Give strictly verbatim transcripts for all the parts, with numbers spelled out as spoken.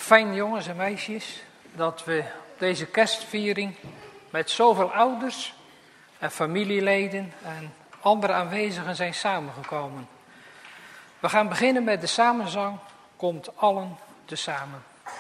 Fijn, jongens en meisjes, dat we op deze kerstviering met zoveel ouders en familieleden en andere aanwezigen zijn samengekomen. We gaan beginnen met de samenzang, Komt allen tezamen.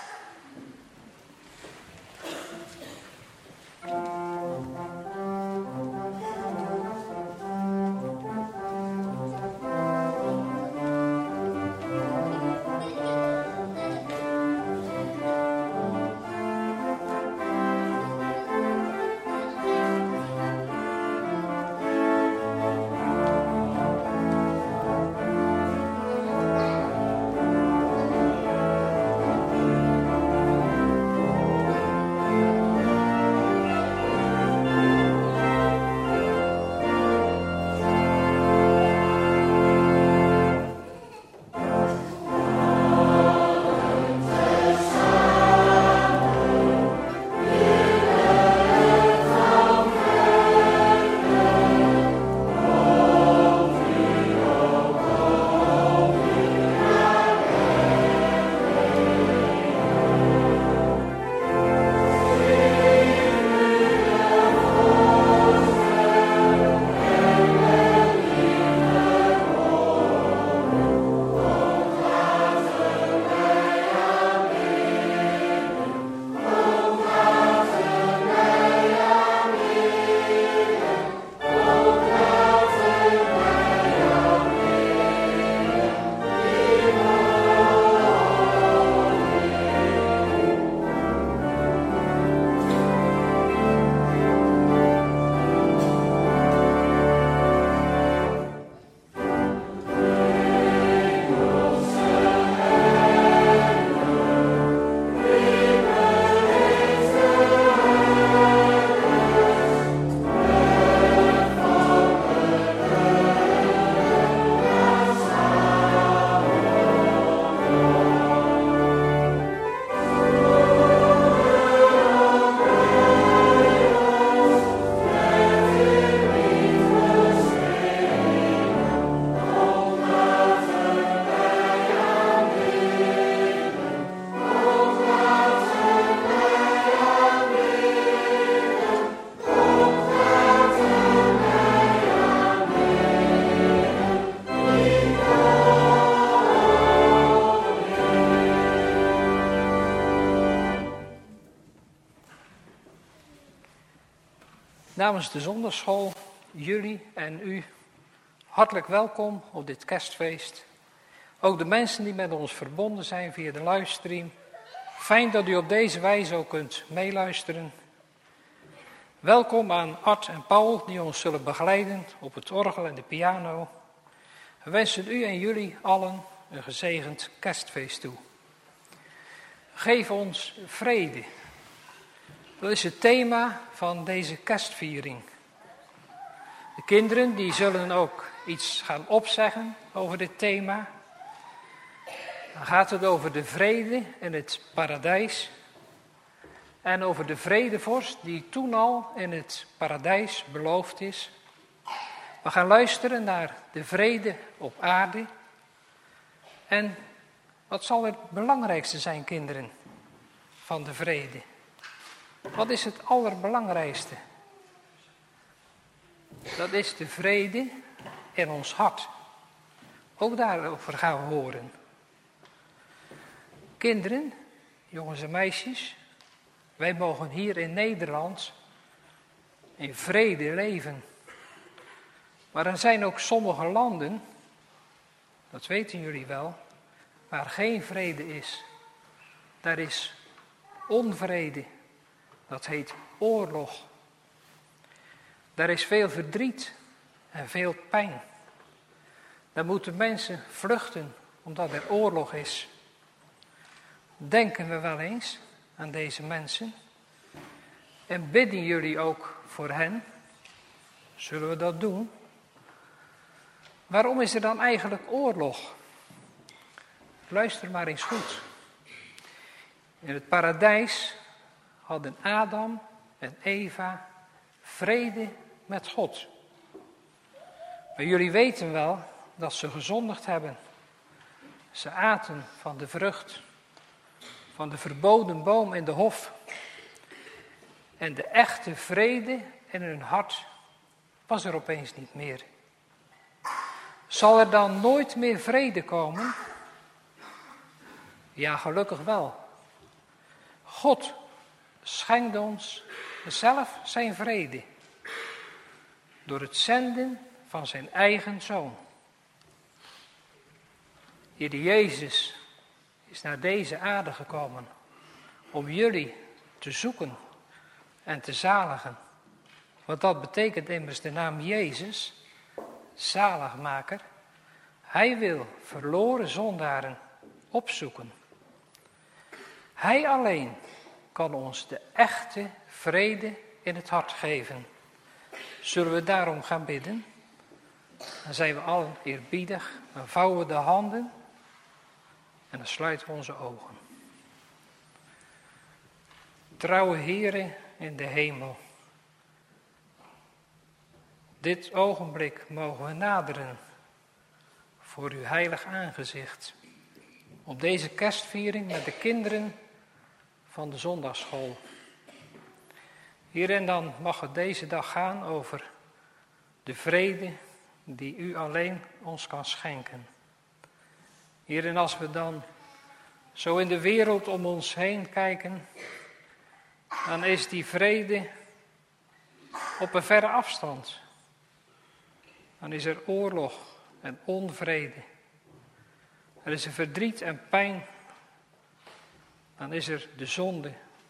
Namens de zondagschool, jullie en u, hartelijk welkom op dit kerstfeest. Ook de mensen die met ons verbonden zijn via de livestream. Fijn dat u op deze wijze ook kunt meeluisteren. Welkom aan Art en Paul die ons zullen begeleiden op het orgel en de piano. We wensen u en jullie allen een gezegend kerstfeest toe. Geef ons vrede. Dat is het thema van deze kerstviering. De kinderen die zullen ook iets gaan opzeggen over dit thema. Dan gaat het over de vrede in het paradijs. En over de vredevorst die toen al in het paradijs beloofd is. We gaan luisteren naar de vrede op aarde. En wat zal het belangrijkste zijn, kinderen, van de vrede? Wat is het allerbelangrijkste? Dat is de vrede in ons hart. Ook daarover gaan we horen. Kinderen, jongens en meisjes, wij mogen hier in Nederland in vrede leven. Maar er zijn ook sommige landen, dat weten jullie wel, waar geen vrede is. Daar is onvrede. Dat heet oorlog. Daar is veel verdriet en veel pijn. Daar moeten mensen vluchten omdat er oorlog is. Denken we wel eens aan deze mensen? En bidden jullie ook voor hen? Zullen we dat doen? Waarom is er dan eigenlijk oorlog? Luister maar eens goed. In het paradijs hadden Adam en Eva vrede met God. Maar jullie weten wel dat ze gezondigd hebben. Ze aten van de vrucht van de verboden boom in de hof. En de echte vrede in hun hart was er opeens niet meer. Zal er dan nooit meer vrede komen? Ja, gelukkig wel. God schenkt ons zelf zijn vrede door het zenden van zijn eigen Zoon. Heer Jezus is naar deze aarde gekomen om jullie te zoeken en te zaligen. Want dat betekent immers de naam Jezus, zaligmaker. Hij wil verloren zondaren opzoeken. Hij alleen kan ons de echte vrede in het hart geven. Zullen we daarom gaan bidden? Dan zijn we allen eerbiedig, dan vouwen we de handen en dan sluiten we onze ogen. Trouwe Heere in de hemel, dit ogenblik mogen we naderen voor uw heilig aangezicht. Op deze kerstviering met de kinderen van de zondagsschool. Hierin dan mag het deze dag gaan over de vrede die u alleen ons kan schenken. Hierin als we dan zo in de wereld om ons heen kijken, dan is die vrede op een verre afstand. Dan is er oorlog en onvrede. Er is er verdriet en pijn. Dan is er de zonde.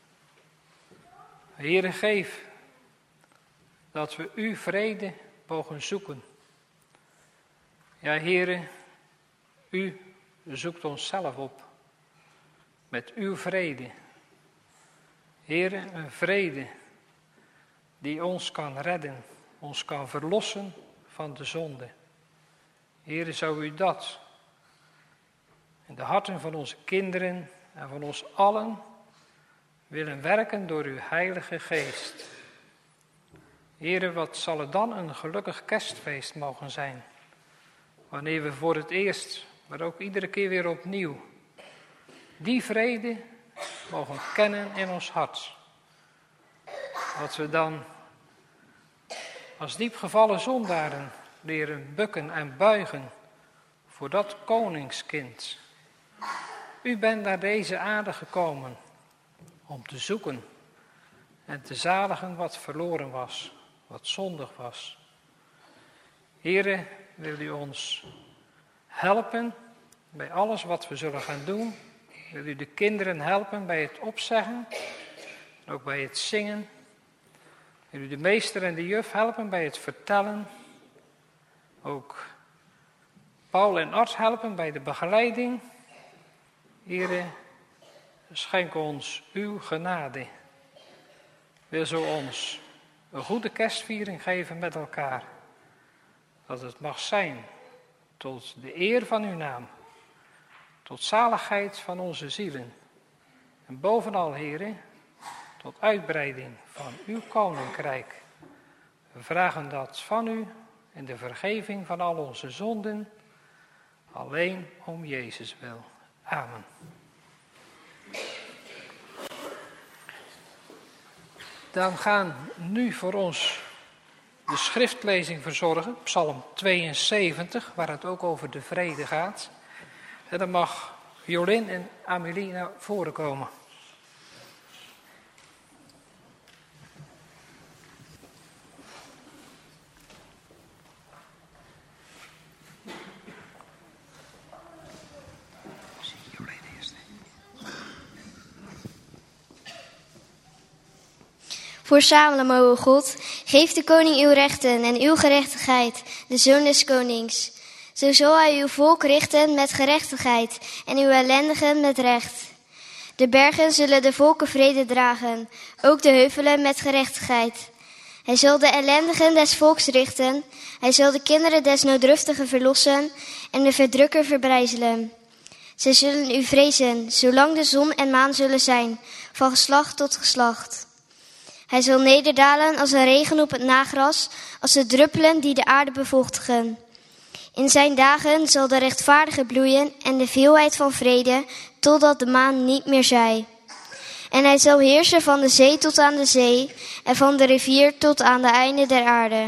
Heere, geef dat we uw vrede mogen zoeken. Ja, Heere, u zoekt ons zelf op met uw vrede. Heere, een vrede die ons kan redden, ons kan verlossen van de zonde. Heere, zou u dat in de harten van onze kinderen en van ons allen willen werken door uw heilige geest. Heere, wat zal het dan een gelukkig kerstfeest mogen zijn, wanneer we voor het eerst, maar ook iedere keer weer opnieuw, die vrede mogen kennen in ons hart. Dat we dan als diepgevallen zondaren leren bukken en buigen voor dat koningskind. U bent naar deze aarde gekomen om te zoeken en te zaligen wat verloren was, wat zondig was. Heere, wil u ons helpen bij alles wat we zullen gaan doen. Wil u de kinderen helpen bij het opzeggen en ook bij het zingen. Wil u de meester en de juf helpen bij het vertellen. Ook Paul en Art helpen bij de begeleiding. Heere, schenk ons uw genade. Wil zo ons een goede kerstviering geven met elkaar. Dat het mag zijn tot de eer van uw naam. Tot zaligheid van onze zielen. En bovenal, Heere, tot uitbreiding van uw koninkrijk. We vragen dat van u in de vergeving van al onze zonden. Alleen om Jezus wil. Amen. Dan gaan nu voor ons de schriftlezing verzorgen. Psalm tweeënzeventig, waar het ook over de vrede gaat. En dan mag Jolien en Amélie naar voren komen. Verzamelen, o God, geef de koning uw rechten en uw gerechtigheid, de zoon des konings. Zo zal hij uw volk richten met gerechtigheid en uw ellendigen met recht. De bergen zullen de volken vrede dragen, ook de heuvelen met gerechtigheid. Hij zal de ellendigen des volks richten, hij zal de kinderen des nooddruftigen verlossen en de verdrukker verbrijzelen. Zij zullen u vrezen, zolang de zon en maan zullen zijn, van geslacht tot geslacht. Hij zal nederdalen als een regen op het nagras, als de druppelen die de aarde bevochtigen. In zijn dagen zal de rechtvaardige bloeien en de veelheid van vrede, totdat de maan niet meer zij. En hij zal heersen van de zee tot aan de zee en van de rivier tot aan de einde der aarde.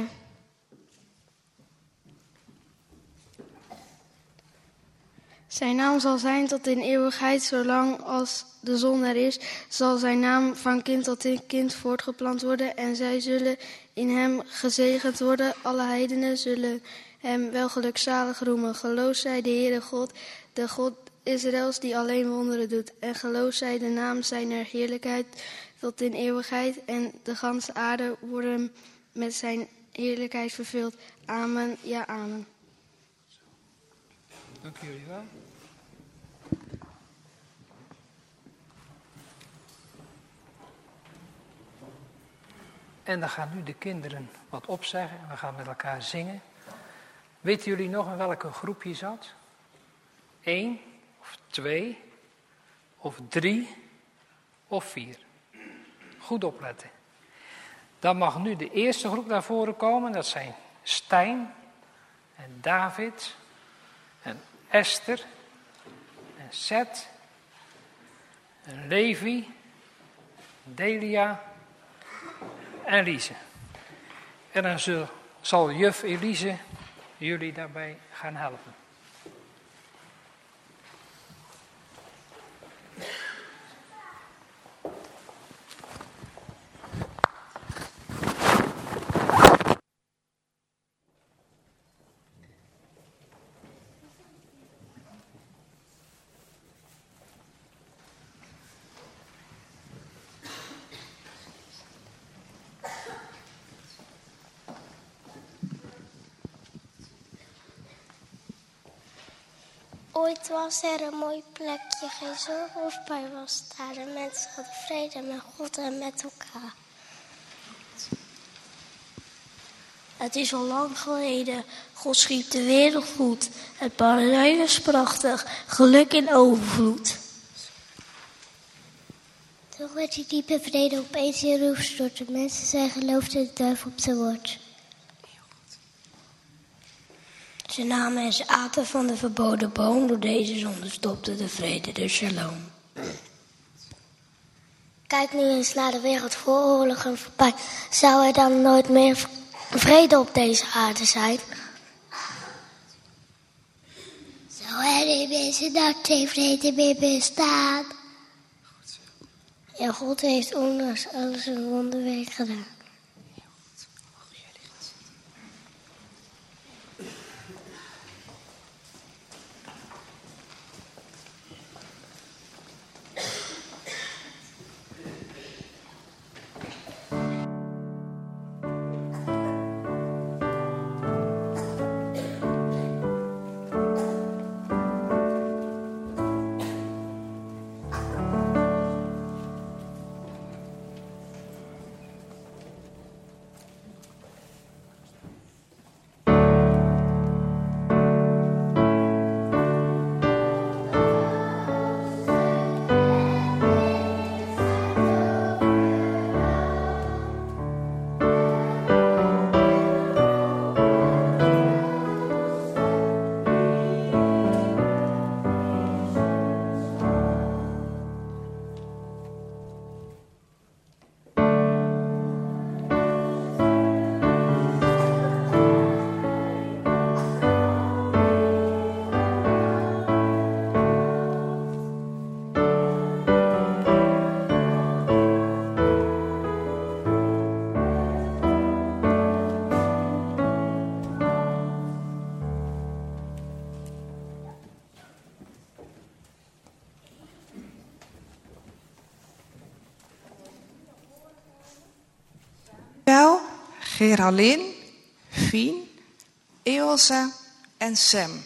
Zijn naam zal zijn tot in eeuwigheid, zolang als de zon er is, zal zijn naam van kind tot kind voortgeplant worden. En zij zullen in hem gezegend worden. Alle heidenen zullen hem welgelukzalig roemen. Geloof zij de Heere God, de God Israëls, die alleen wonderen doet. En geloof zij de naam zijner heerlijkheid tot in eeuwigheid. En de ganse aarde worden met zijn heerlijkheid vervuld. Amen, ja, amen. Dank jullie wel. En dan gaan nu de kinderen wat opzeggen en we gaan met elkaar zingen. Weten jullie nog in welke groep je zat? Eén of twee of drie of vier? Goed opletten. Dan mag nu de eerste groep naar voren komen. Dat zijn Stijn en David en Esther en Seth en Levi, Delia en Lise. En dan zal, zal juf Elise jullie daarbij gaan helpen. Ooit was er een mooi plekje, geen zorg of pijn was daar. De mensen hadden vrede met God en met elkaar. Het is al lang geleden, God schiep de wereld goed. Het paradijs was prachtig, geluk in overvloed. Toen werd die diepe vrede opeens in roef stort. De mensen zijn geloofden de duivel op zijn woord. Ze namen en ze aten van de verboden boom. Door deze zonde stopte de vrede, de shalom. Kijk nu eens naar de wereld voor oorlogen voorbij. Zou er dan nooit meer vrede op deze aarde zijn? Zou er in deze dag geen vrede meer bestaan? Ja, God heeft ondanks alles een wonderwerk gedaan. Geraldine, Fien, Ilse en Sam.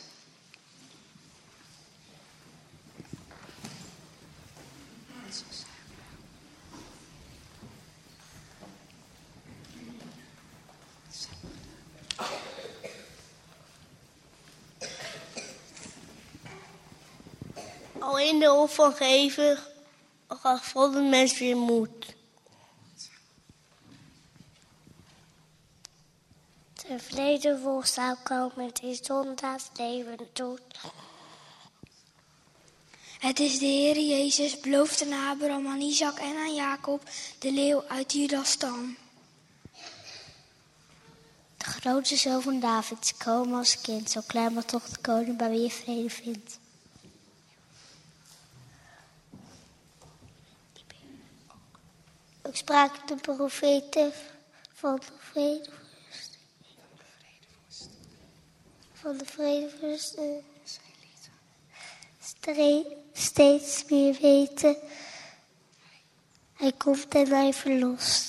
Al in de hof van geven gaf God een mens weer moed. Ten vrede volstaat komen, het is zondags leven dood. Het is de Heer Jezus, beloofd aan Abraham, aan Isaac en aan Jacob, de leeuw uit Judas stam. De grote zoon van David, komen als kind, zo klein maar toch de koning bij wie je vrede vindt. Ook spraken de profeten van de vrede van de vredevorsten steeds meer weten. Hij komt en hij verlost.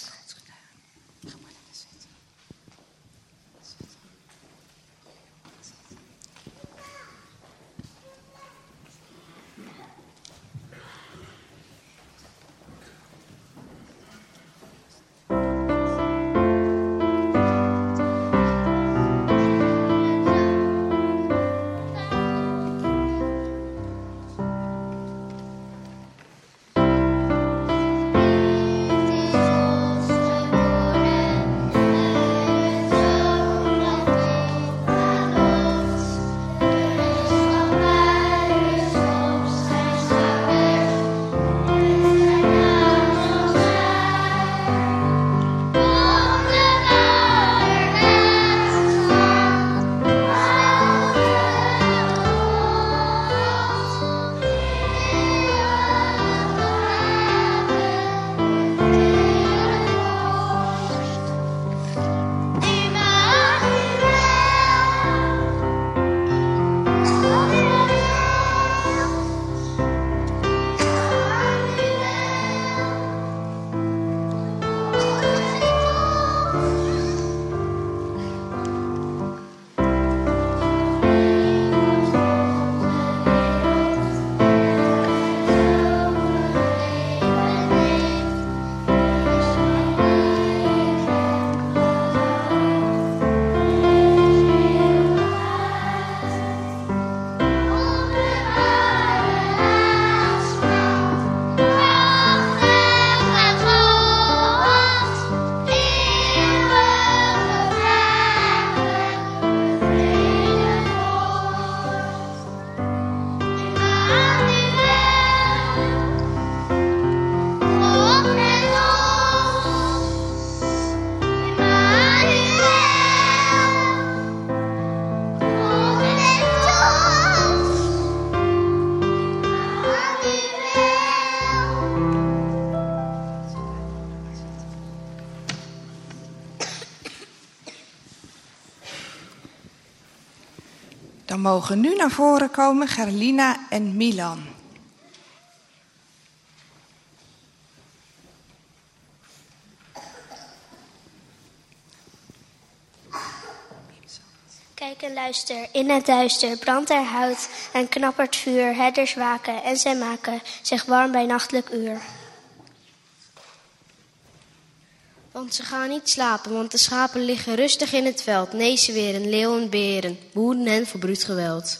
Dan mogen nu naar voren komen Gerlina en Milan. Kijk en luister, in het duister brandt er hout en knappert vuur. Herders waken en zij maken zich warm bij nachtelijk uur. Want ze gaan niet slapen, want de schapen liggen rustig in het veld. Nee, ze weer een leeuw en beren, woeden hen voor bruut geweld.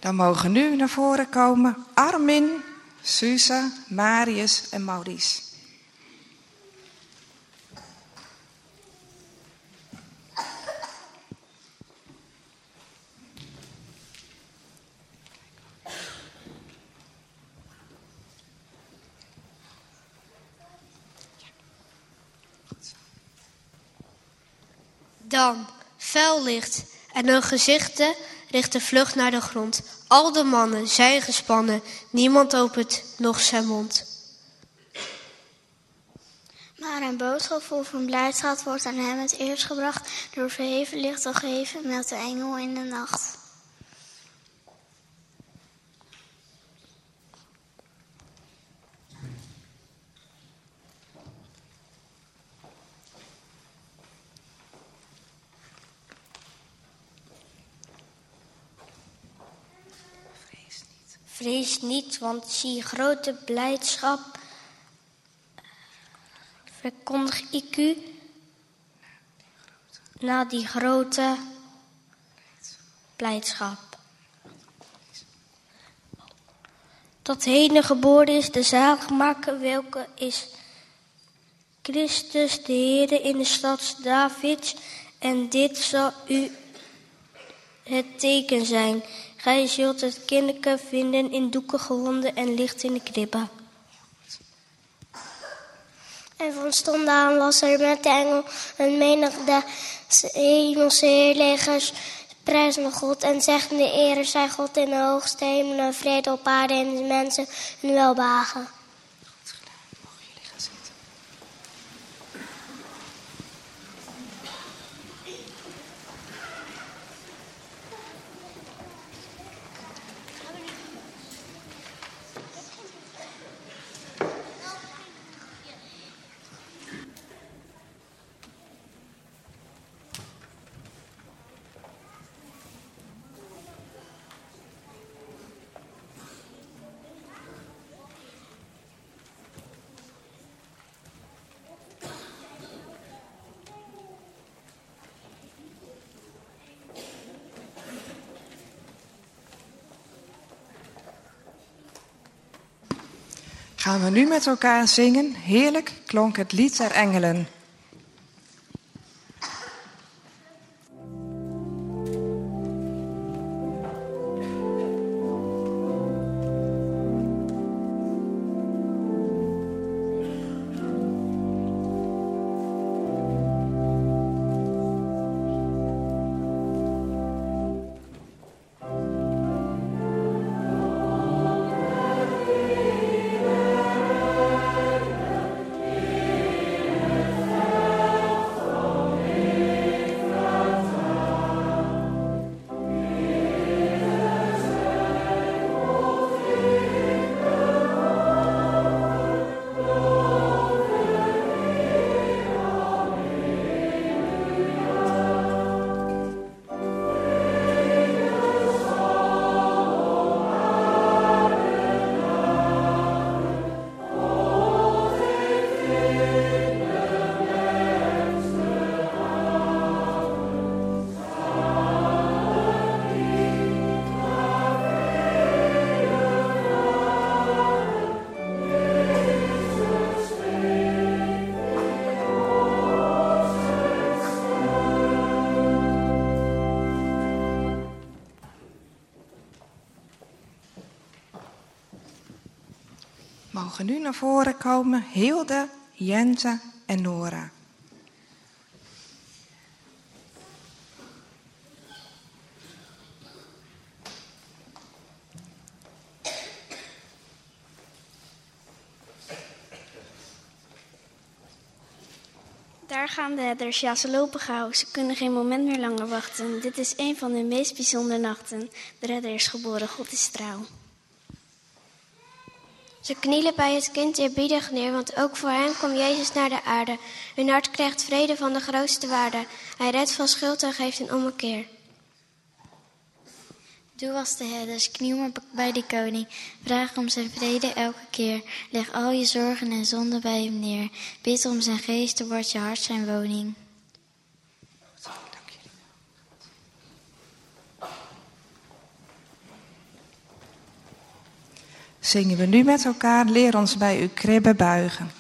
Dan mogen nu naar voren komen Armin, Suze, Marius en Maurice. Dan, vuil licht en hun gezichten richten vlug naar de grond. Al de mannen zijn gespannen, niemand opent nog zijn mond. Maar een boodschap vol van blijdschap wordt aan hem het eerst gebracht. Door verheven licht al gegeven, meldt de engel in de nacht. Vrees niet, want zie grote blijdschap, verkondig ik u, na die grote blijdschap. Dat heden geboren is de zaligmaker, welke is Christus de Heere in de stad Davids. En dit zal u het teken zijn. Gij zult het kindeke vinden in doeken gewonden en ligt in de kribbe. En van stond aan was er met de engel een menigte hemelse heerlegers, prijzen God en zeggen de Heere zij God in de hoogste hemelen, vrede op aarde en de mensen hun welbehagen. Gaan we nu met elkaar zingen. Heerlijk klonk het lied der engelen. Mogen nu naar voren komen Hilde, Jense en Nora. Daar gaan de herders, ja ze lopen gauw, ze kunnen geen moment meer langer wachten. Dit is een van de meest bijzondere nachten. De redder is geboren, God is trouw. Ze knielen bij het kind eerbiedig neer, want ook voor hen kwam Jezus naar de aarde. Hun hart krijgt vrede van de grootste waarde. Hij redt van schuld en geeft een ommekeer. Doe als de herders, kniel maar bij de koning. Vraag om zijn vrede elke keer. Leg al je zorgen en zonden bij hem neer. Bid om zijn geest, dan wordt je hart zijn woning. zingen we nu met elkaar, leer ons bij uw kribben buigen.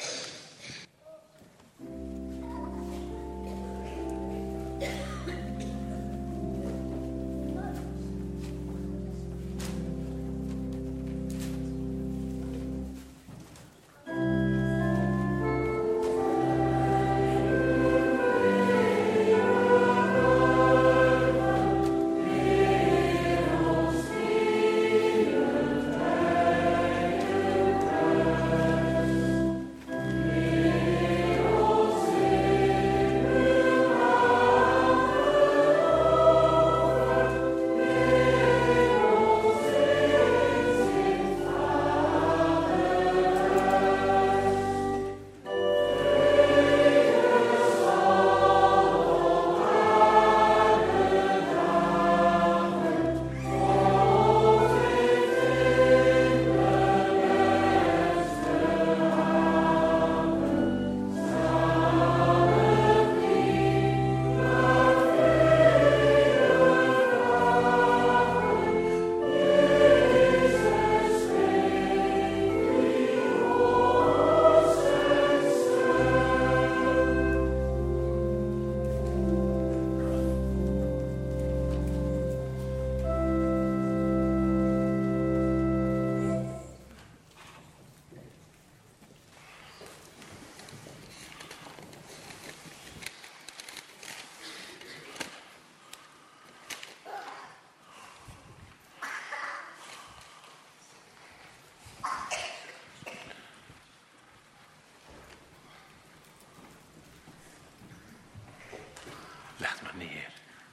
Leg maar neer.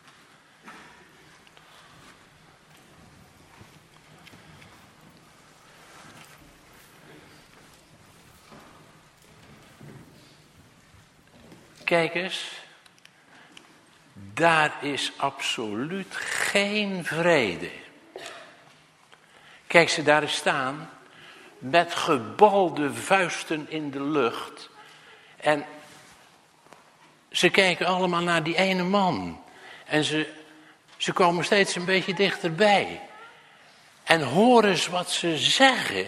Kijk eens, daar is absoluut geen vrede. Kijk ze daar eens staan, met gebalde vuisten in de lucht. En ze kijken allemaal naar die ene man. En ze, ze komen steeds een beetje dichterbij. En hoor eens wat ze zeggen.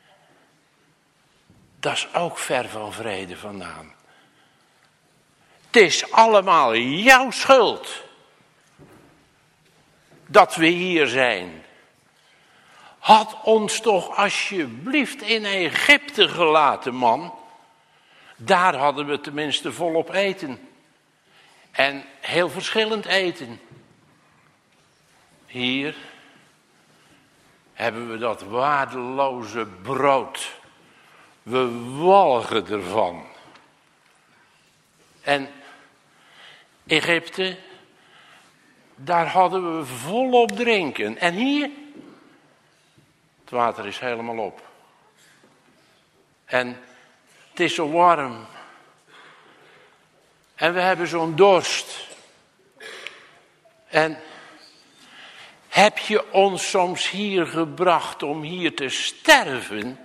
Dat is ook ver van vrede vandaan. Het is allemaal jouw schuld dat we hier zijn. Had ons toch alsjeblieft in Egypte gelaten, man. Daar hadden we tenminste volop eten. En heel verschillend eten. Hier hebben we dat waardeloze brood. We walgen ervan. En Egypte, daar hadden we volop drinken. En hier, het water is helemaal op. En het is zo warm. En we hebben zo'n dorst. En heb je ons soms hier gebracht om hier te sterven?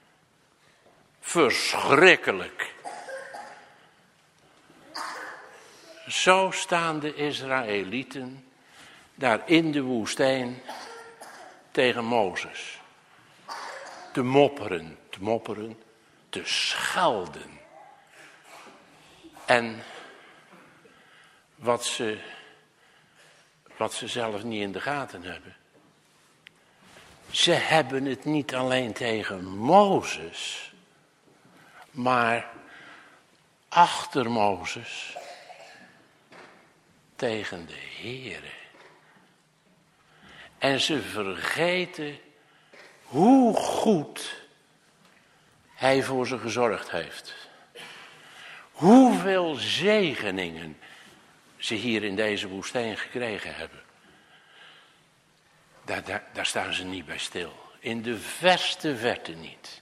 Verschrikkelijk. Zo staan de Israëlieten daar in de woestijn tegen Mozes. Te mopperen, te mopperen, te schelden. En wat ze, wat ze zelf niet in de gaten hebben. Ze hebben het niet alleen tegen Mozes, maar achter Mozes tegen de Heere. En ze vergeten hoe goed hij voor ze gezorgd heeft. Hoeveel zegeningen ze hier in deze woestijn gekregen hebben. Daar, daar, daar staan ze niet bij stil. In de verste verte niet.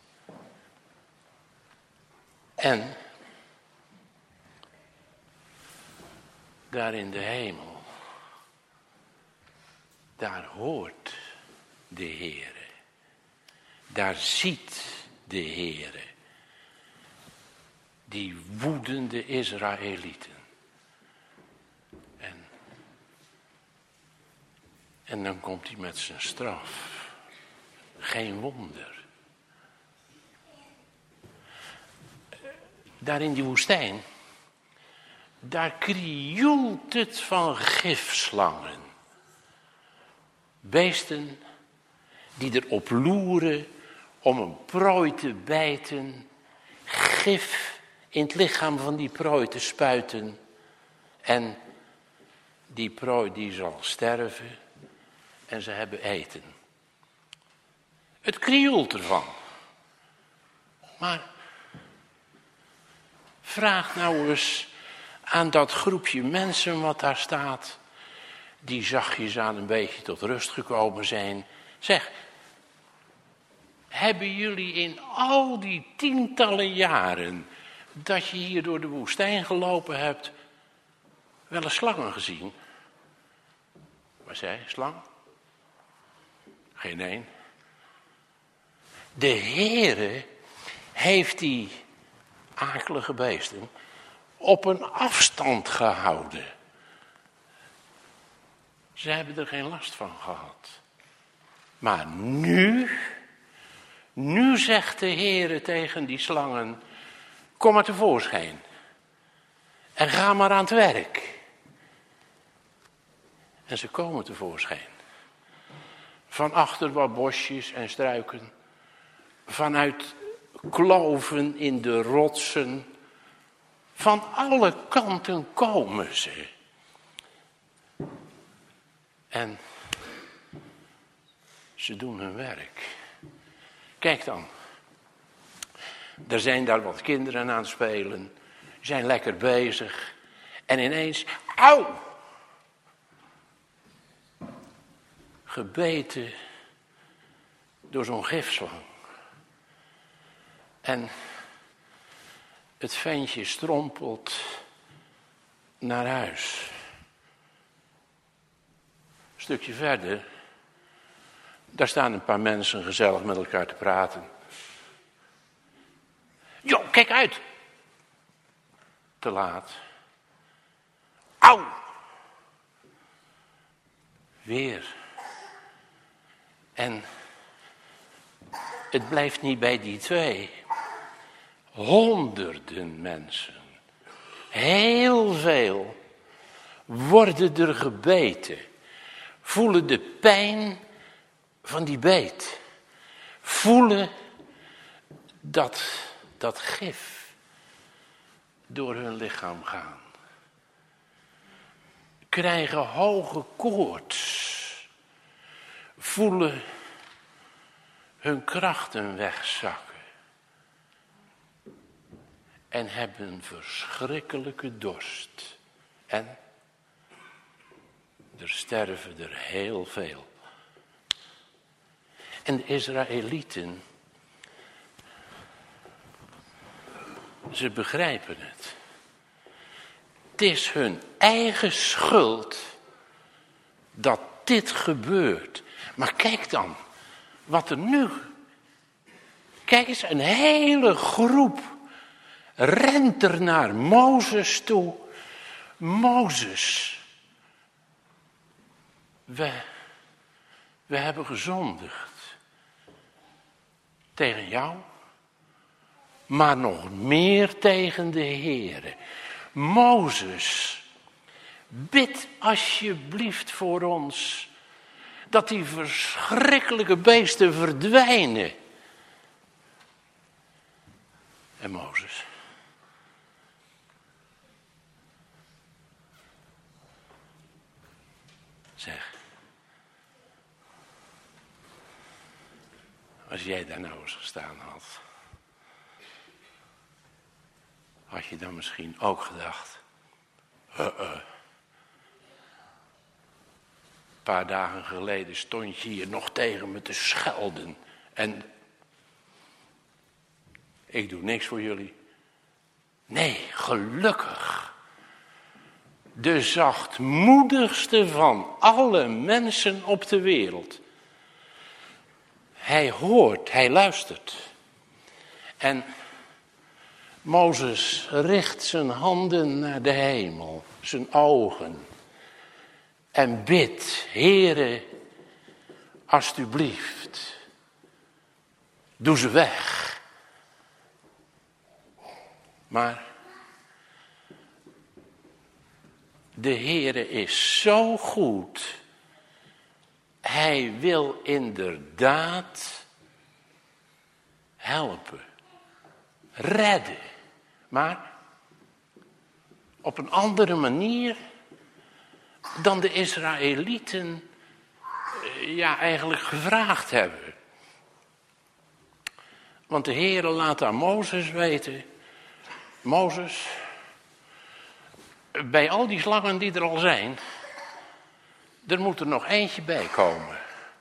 En daar in de hemel, daar hoort de Heere. Daar ziet de Heere. Die woedende Israëlieten. En, en dan komt hij met zijn straf. geen wonder. Daar in die woestijn, daar krioelt het van gifslangen. Beesten die erop loeren om een prooi te bijten, gif in het lichaam van die prooi te spuiten. En die prooi die zal sterven en ze hebben eten. Het krioelt ervan. Maar vraag nou eens aan dat groepje mensen wat daar staat, die zachtjes aan een beetje tot rust gekomen zijn. Zeg, hebben jullie in al die tientallen jaren dat je hier door de woestijn gelopen hebt, wel eens slangen gezien? Waar zei slang? Geen één. De Heere heeft die akelige beesten op een afstand gehouden. Ze hebben er geen last van gehad. Maar nu, nu zegt de Heere tegen die slangen, kom maar tevoorschijn. En ga maar aan het werk. En ze komen tevoorschijn. Van achter wat bosjes en struiken. Vanuit kloven in de rotsen. Van alle kanten komen ze. En ze doen hun werk. Kijk dan. Er zijn daar wat kinderen aan het spelen. Zijn lekker bezig. En ineens, auw! Gebeten door zo'n gifslang. En het ventje strompelt naar huis. Een stukje verder, daar staan een paar mensen gezellig met elkaar te praten. Jo, kijk uit! Te laat. Auw! Weer. En het blijft niet bij die twee. Honderden mensen, heel veel, worden er gebeten. Voelen de pijn van die beet. Voelen dat, dat gif door hun lichaam gaan. Krijgen hoge koorts. Voelen hun krachten wegzakken. En hebben verschrikkelijke dorst. En er sterven er heel veel. En de Israëlieten, ze begrijpen het. Het is hun eigen schuld dat dit gebeurt. Maar kijk dan, wat er nu... Kijk eens, een hele groep rent er naar Mozes toe. Mozes, we, we hebben gezondigd tegen jou, maar nog meer tegen de Heere. Mozes, bid alsjeblieft voor ons dat die verschrikkelijke beesten verdwijnen. En Mozes, zeg, als jij daar nou eens gestaan had, had je dan misschien ook gedacht, uh, uh. een paar dagen geleden stond je hier nog tegen me te schelden en ik doe niks voor jullie. Nee, gelukkig. De zachtmoedigste van alle mensen op de wereld. Hij hoort, hij luistert. En Mozes richt zijn handen naar de hemel, zijn ogen. En bidt, Heere, alstublieft, Doe ze weg. Maar de Heere is zo goed. Hij wil inderdaad helpen, redden. Maar op een andere manier dan de Israëlieten ja, eigenlijk gevraagd hebben. Want de Heere laat aan Mozes weten: Mozes, bij al die slangen die er al zijn, er moet er nog eentje bij komen.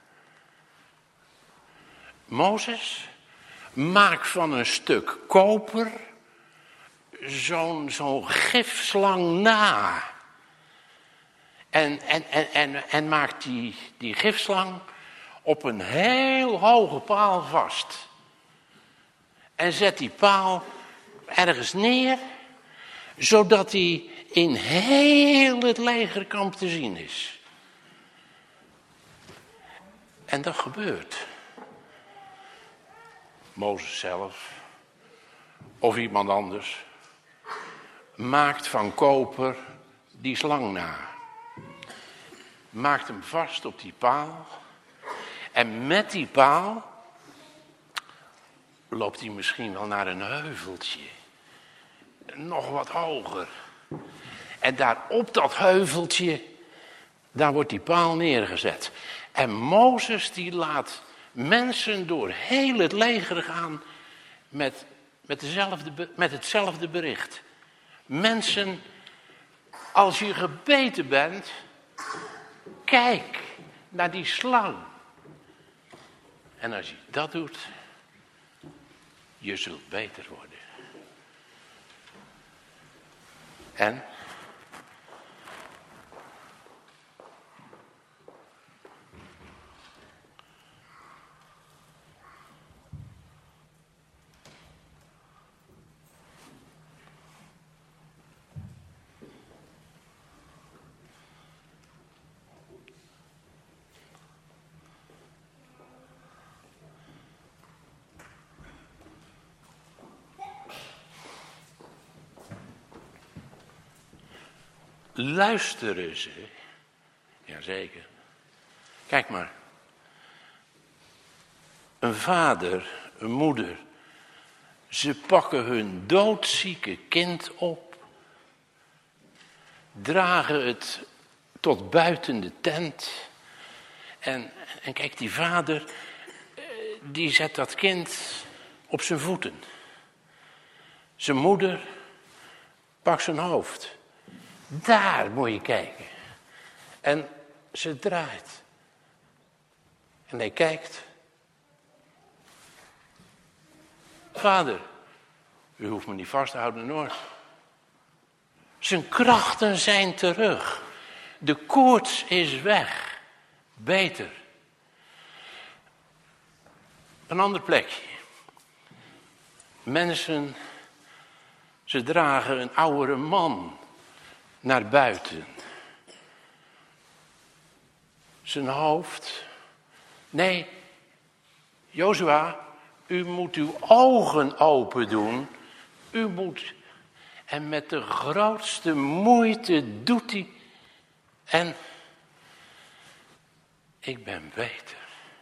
Mozes, maak van een stuk koper zo'n zo'n gifslang na. En, en, en, en, en maak die, die gifslang op een heel hoge paal vast. En zet die paal ergens neer, zodat die in heel het legerkamp te zien is. En dat gebeurt. Mozes zelf, of iemand anders, maakt van koper die slang na. Maakt hem vast op die paal. En met die paal loopt hij misschien wel naar een heuveltje. Nog wat hoger. En daar op dat heuveltje, daar wordt die paal neergezet. En Mozes die laat mensen door heel het leger gaan met, met, dezelfde, met hetzelfde bericht. Mensen, als je gebeten bent, kijk naar die slang. En als je dat doet, je zult beter worden. En luisteren ze? Jazeker. Kijk maar. Een vader, een moeder. Ze pakken hun doodzieke kind op. Dragen het tot buiten de tent. En, en kijk, die vader, die zet dat kind op zijn voeten. Zijn moeder pakt zijn hoofd. Daar moet je kijken. En ze draait. En hij kijkt. Vader, u hoeft me niet vast te houden, Noord. Zijn krachten zijn terug. De koorts is weg. Beter. Een ander plekje. Mensen, ze dragen een oudere man naar buiten. Zijn hoofd. Nee, Jozua, u moet uw ogen open doen. U moet. En met de grootste moeite doet hij. En ik ben beter.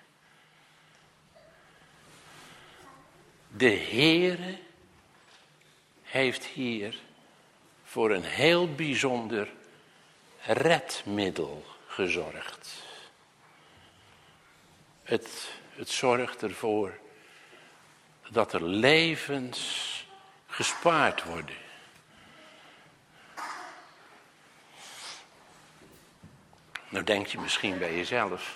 De Heere heeft hier voor een heel bijzonder redmiddel gezorgd. Het, het zorgt ervoor dat er levens gespaard worden. Nou denk je misschien bij jezelf,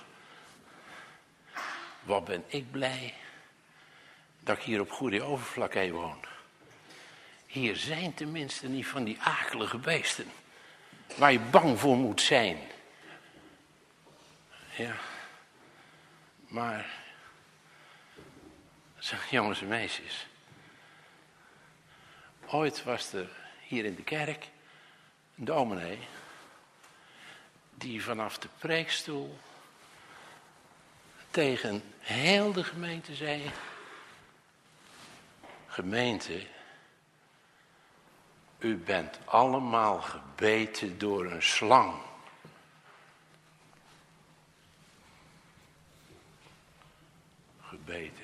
wat ben ik blij dat ik hier op Goede Overflakkee woon. Hier zijn tenminste niet van die akelige beesten waar je bang voor moet zijn. Ja, maar, zeg jongens en meisjes, ooit was er hier in de kerk een dominee die vanaf de preekstoel tegen heel de gemeente zei: Gemeente, u bent allemaal gebeten door een slang. Gebeten.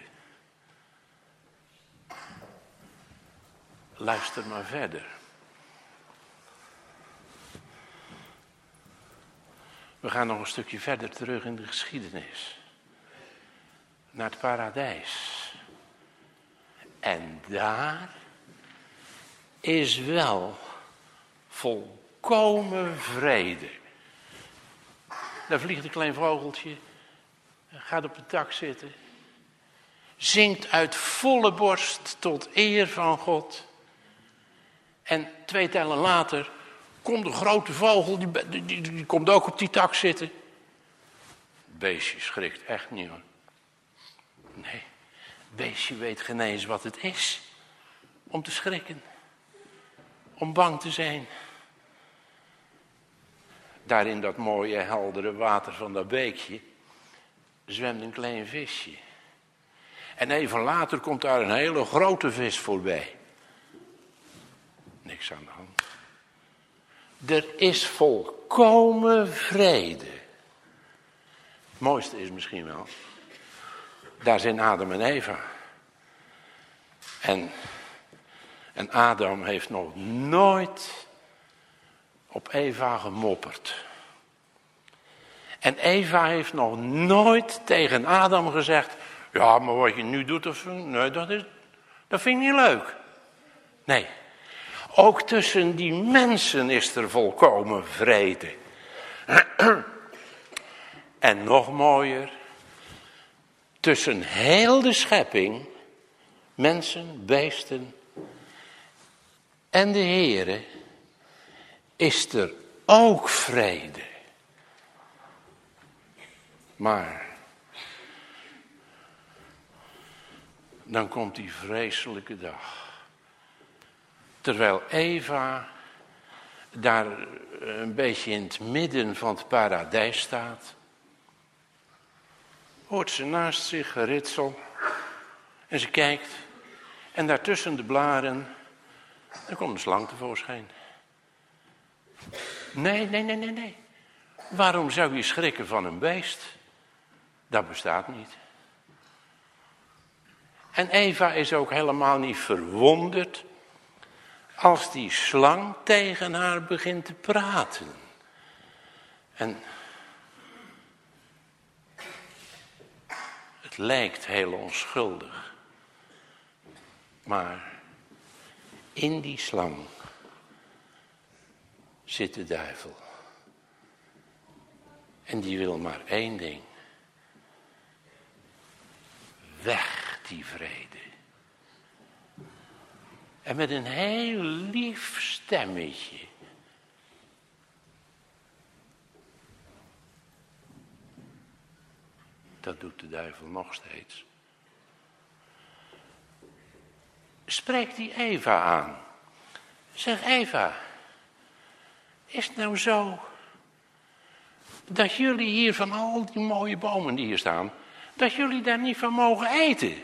Luister maar verder. We gaan nog een stukje verder terug in de geschiedenis. Naar het paradijs. En daar is wel volkomen vrede. Daar vliegt een klein vogeltje, gaat op het dak zitten, zingt uit volle borst tot eer van God. En twee tellen later komt een grote vogel, die, die, die, die komt ook op die tak zitten. Het beestje schrikt echt niet hoor. Nee, het beestje weet geen eens wat het is om te schrikken. Om bang te zijn. Daar in dat mooie heldere water van dat beekje zwemt een klein visje. En even later komt daar een hele grote vis voorbij. Niks aan de hand. Er is volkomen vrede. Het mooiste is misschien wel, daar zijn Adam en Eva. En, en Adam heeft nog nooit op Eva gemopperd. En Eva heeft nog nooit tegen Adam gezegd, ja, maar wat je nu doet, dat, nee, dat, is, dat vind ik niet leuk. Nee. Ook tussen die mensen is er volkomen vrede. En nog mooier, tussen heel de schepping, mensen, beesten en de Heere, is er ook vrede. Maar dan komt die vreselijke dag. Terwijl Eva daar een beetje in het midden van het paradijs staat, hoort ze naast zich geritsel en ze kijkt en daartussen de blaren, dan komt een slang tevoorschijn. Nee, nee, nee, nee, nee. Waarom zou je schrikken van een beest? Dat bestaat niet. En Eva is ook helemaal niet verwonderd als die slang tegen haar begint te praten. En het lijkt heel onschuldig. Maar in die slang zit de duivel. En die wil maar één ding. Weg die vrede. En met een heel lief stemmetje. Dat doet de duivel nog steeds. Spreekt die Eva aan. Zeg Eva, is het nou zo dat jullie hier van al die mooie bomen die hier staan, dat jullie daar niet van mogen eten?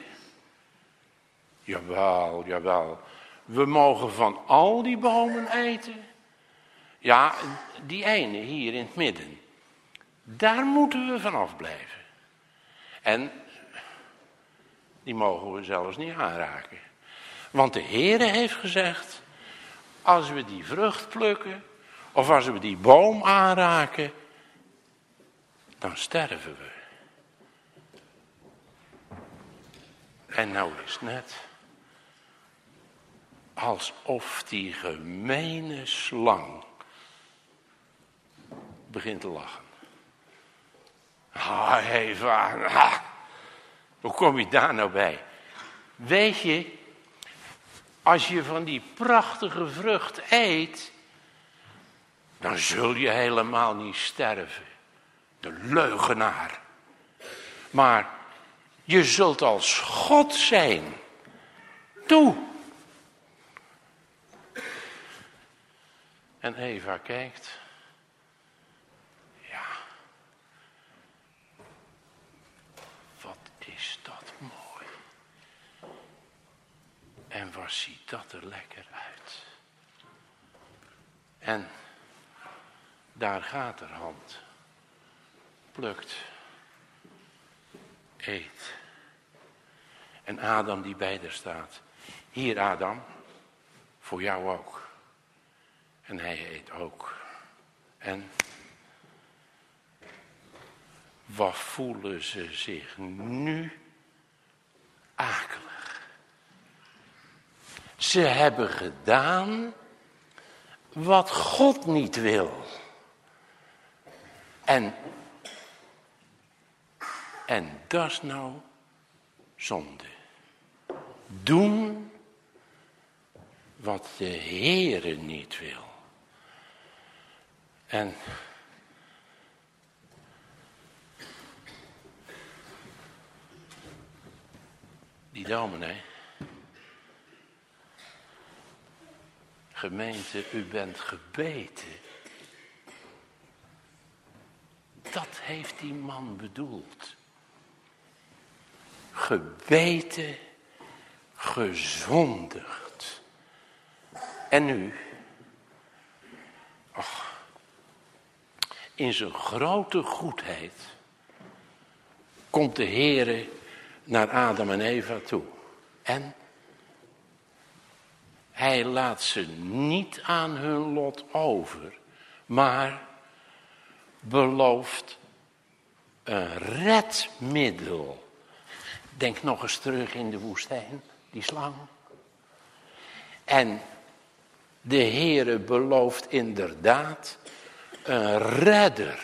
Jawel, jawel. We mogen van al die bomen eten. Ja, die ene hier in het midden. Daar moeten we vanaf blijven. En die mogen we zelfs niet aanraken. Want de Heere heeft gezegd, als we die vrucht plukken, of als we die boom aanraken, dan sterven we. En nou is het net alsof die gemene slang begint te lachen. Ah, Eva, ah, hoe kom je daar nou bij? Weet je, als je van die prachtige vrucht eet, dan zul je helemaal niet sterven. De leugenaar. Maar je zult als God zijn. Toe. En Eva kijkt. Ja. Wat is dat mooi. En wat ziet dat er lekker uit. En daar gaat haar hand. Plukt. Eet. En Adam die bij haar staat. Hier Adam, voor jou ook. En hij eet ook. En wat voelen ze zich nu akelig. Ze hebben gedaan wat God niet wil. En, en dat is nou zonde. Doen wat de Heere niet wil. En die dominee, gemeente, u bent gebeten. Dat heeft die man bedoeld. Gebeten, gezondigd. En nu, ach, in zijn grote goedheid komt de Heere naar Adam en Eva toe. En hij laat ze niet aan hun lot over, maar belooft een redmiddel. Denk nog eens terug in de woestijn, die slang. En de Heere belooft inderdaad een redder.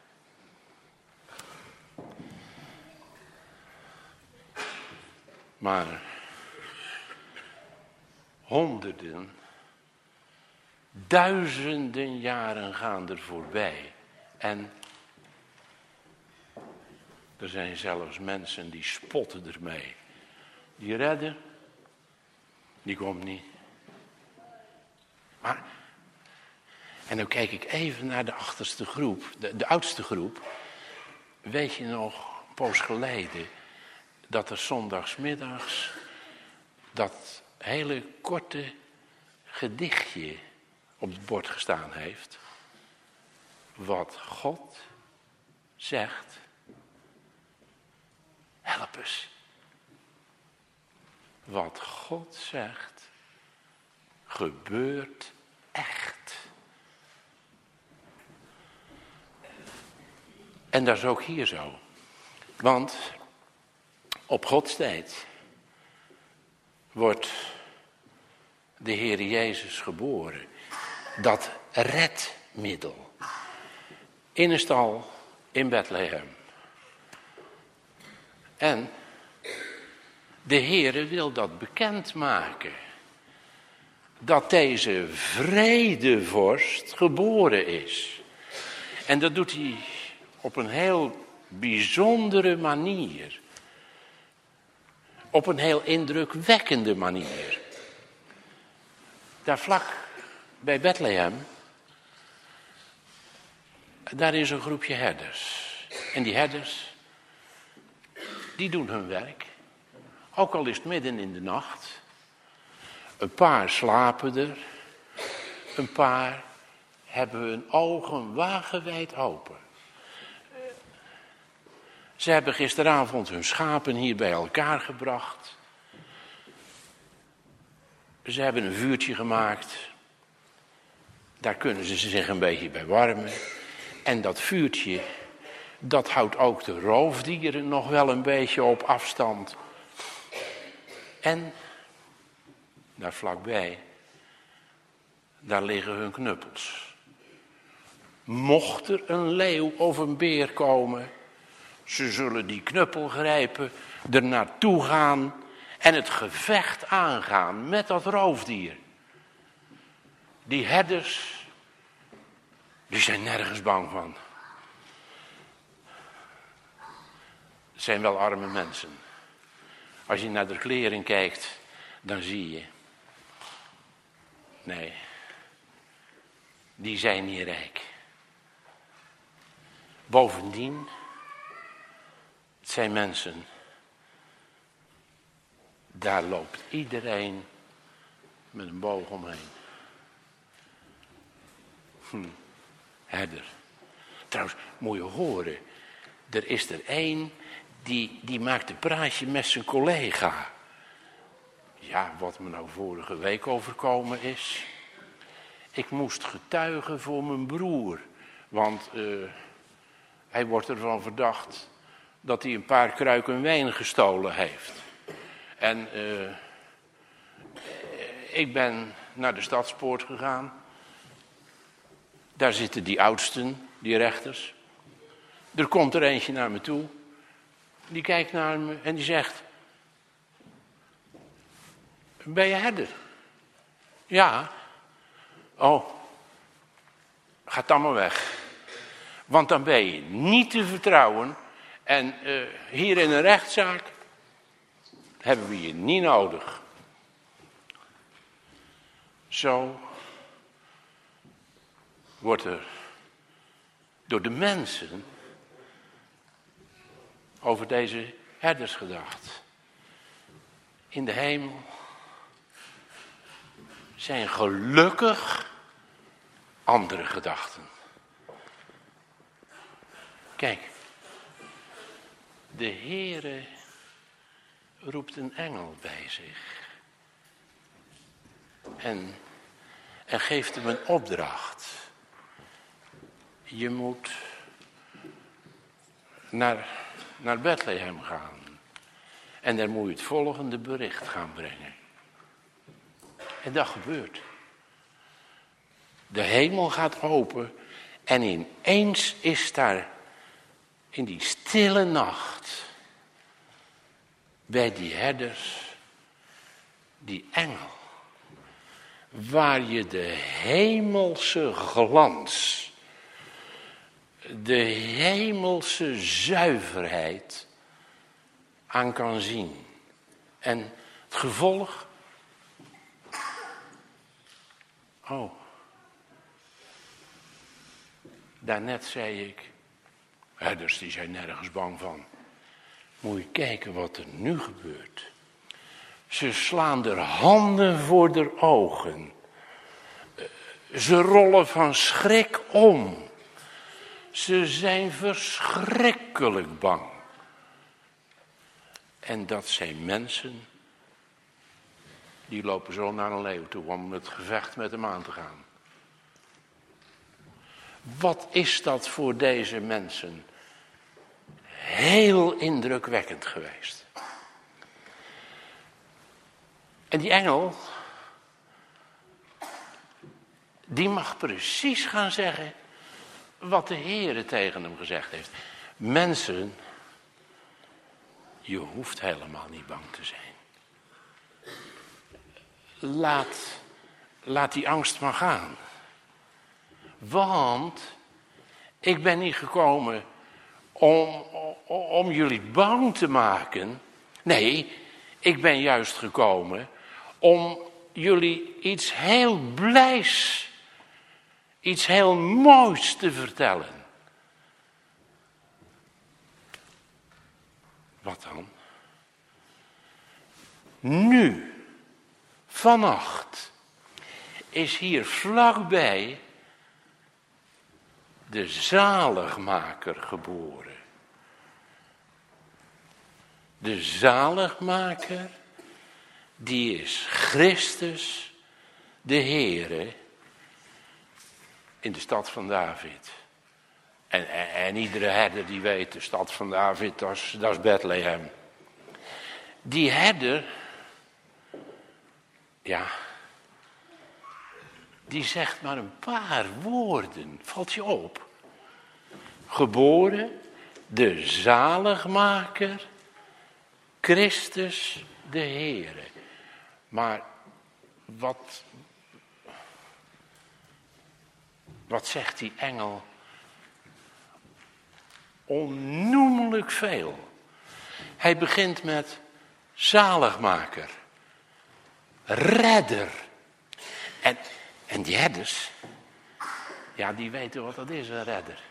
Maar honderden, duizenden jaren gaan er voorbij. En er zijn zelfs mensen die spotten ermee. Die redder, die komt niet. Maar, en dan kijk ik even naar de achterste groep, de, de oudste groep. Weet je nog, een poos geleden, dat er zondagsmiddags dat hele korte gedichtje op het bord gestaan heeft. Wat God zegt, help eens. Wat God zegt, gebeurt echt. En dat is ook hier zo. Want op Gods tijd wordt de Heer Jezus geboren. Dat redmiddel. In een stal in Bethlehem. En de Heere wil dat bekendmaken. Dat deze vredevorst geboren is. En dat doet hij op een heel bijzondere manier. Op een heel indrukwekkende manier. Daar vlak bij Bethlehem, daar is een groepje herders. En die herders, die doen hun werk. Ook al is het midden in de nacht. Een paar slapen er. Een paar hebben hun ogen wagenwijd open. Ze hebben gisteravond hun schapen hier bij elkaar gebracht. Ze hebben een vuurtje gemaakt. Daar kunnen ze zich een beetje bij warmen. En dat vuurtje, dat houdt ook de roofdieren nog wel een beetje op afstand. En daar vlakbij, daar liggen hun knuppels. Mocht er een leeuw of een beer komen, ze zullen die knuppel grijpen, er naartoe gaan en het gevecht aangaan met dat roofdier. Die herders, die zijn nergens bang van. Het zijn wel arme mensen. Als je naar de kleren kijkt, dan zie je. Nee, die zijn niet rijk. Bovendien, het zijn mensen, daar loopt iedereen met een boog omheen. Hm. Herder. Trouwens, moet je horen, er is er één die, die maakt een praatje met zijn collega. Ja, wat me nou vorige week overkomen is. Ik moest getuigen voor mijn broer, want uh, hij wordt ervan verdacht dat hij een paar kruiken wijn gestolen heeft. En uh, ik ben naar de stadspoort gegaan. Daar zitten die oudsten, die rechters. Er komt er eentje naar me toe. Die kijkt naar me en die zegt: ben je herder? Ja. Oh, ga dan maar weg. Want dan ben je niet te vertrouwen. En uh, hier in een rechtszaak hebben we je niet nodig. Zo wordt er door de mensen over deze herders gedacht. In de hemel zijn gelukkig andere gedachten. Kijk, de Heere roept een engel bij zich en, en geeft hem een opdracht. Je moet naar, naar Bethlehem gaan en daar moet je het volgende bericht gaan brengen. En dat gebeurt. De hemel gaat open en ineens is daar in die stille nacht bij die herders die engel, waar je de hemelse glans, de hemelse zuiverheid aan kan zien. En het gevolg? Oh, daarnet zei ik, herders die zijn nergens bang van. Moet je kijken wat er nu gebeurt. Ze slaan er handen voor de ogen. Ze rollen van schrik om. Ze zijn verschrikkelijk bang. En dat zijn mensen die lopen zo naar een leeuw toe om het gevecht met hem aan te gaan. Wat is dat voor deze mensen heel indrukwekkend geweest. En die engel, die mag precies gaan zeggen wat de Heere tegen hem gezegd heeft. Mensen, je hoeft helemaal niet bang te zijn. Laat, laat die angst maar gaan. Want ik ben niet gekomen om, om, om jullie bang te maken. Nee, ik ben juist gekomen om jullie iets heel blijs, iets heel moois te vertellen. Wat dan? Nu, vannacht, is hier vlakbij de zaligmaker geboren. De zaligmaker, die is Christus, de Heere, in de stad van David. En, en, en iedere herder die weet, de stad van David, dat is, dat is Bethlehem. Die herder, ja, die zegt maar een paar woorden. Valt je op? Geboren, de zaligmaker, Christus de Heere. Maar wat, wat zegt die engel? Onnoemelijk veel. Hij begint met zaligmaker, redder. En, en die herders, ja, die weten wat dat is, een redder.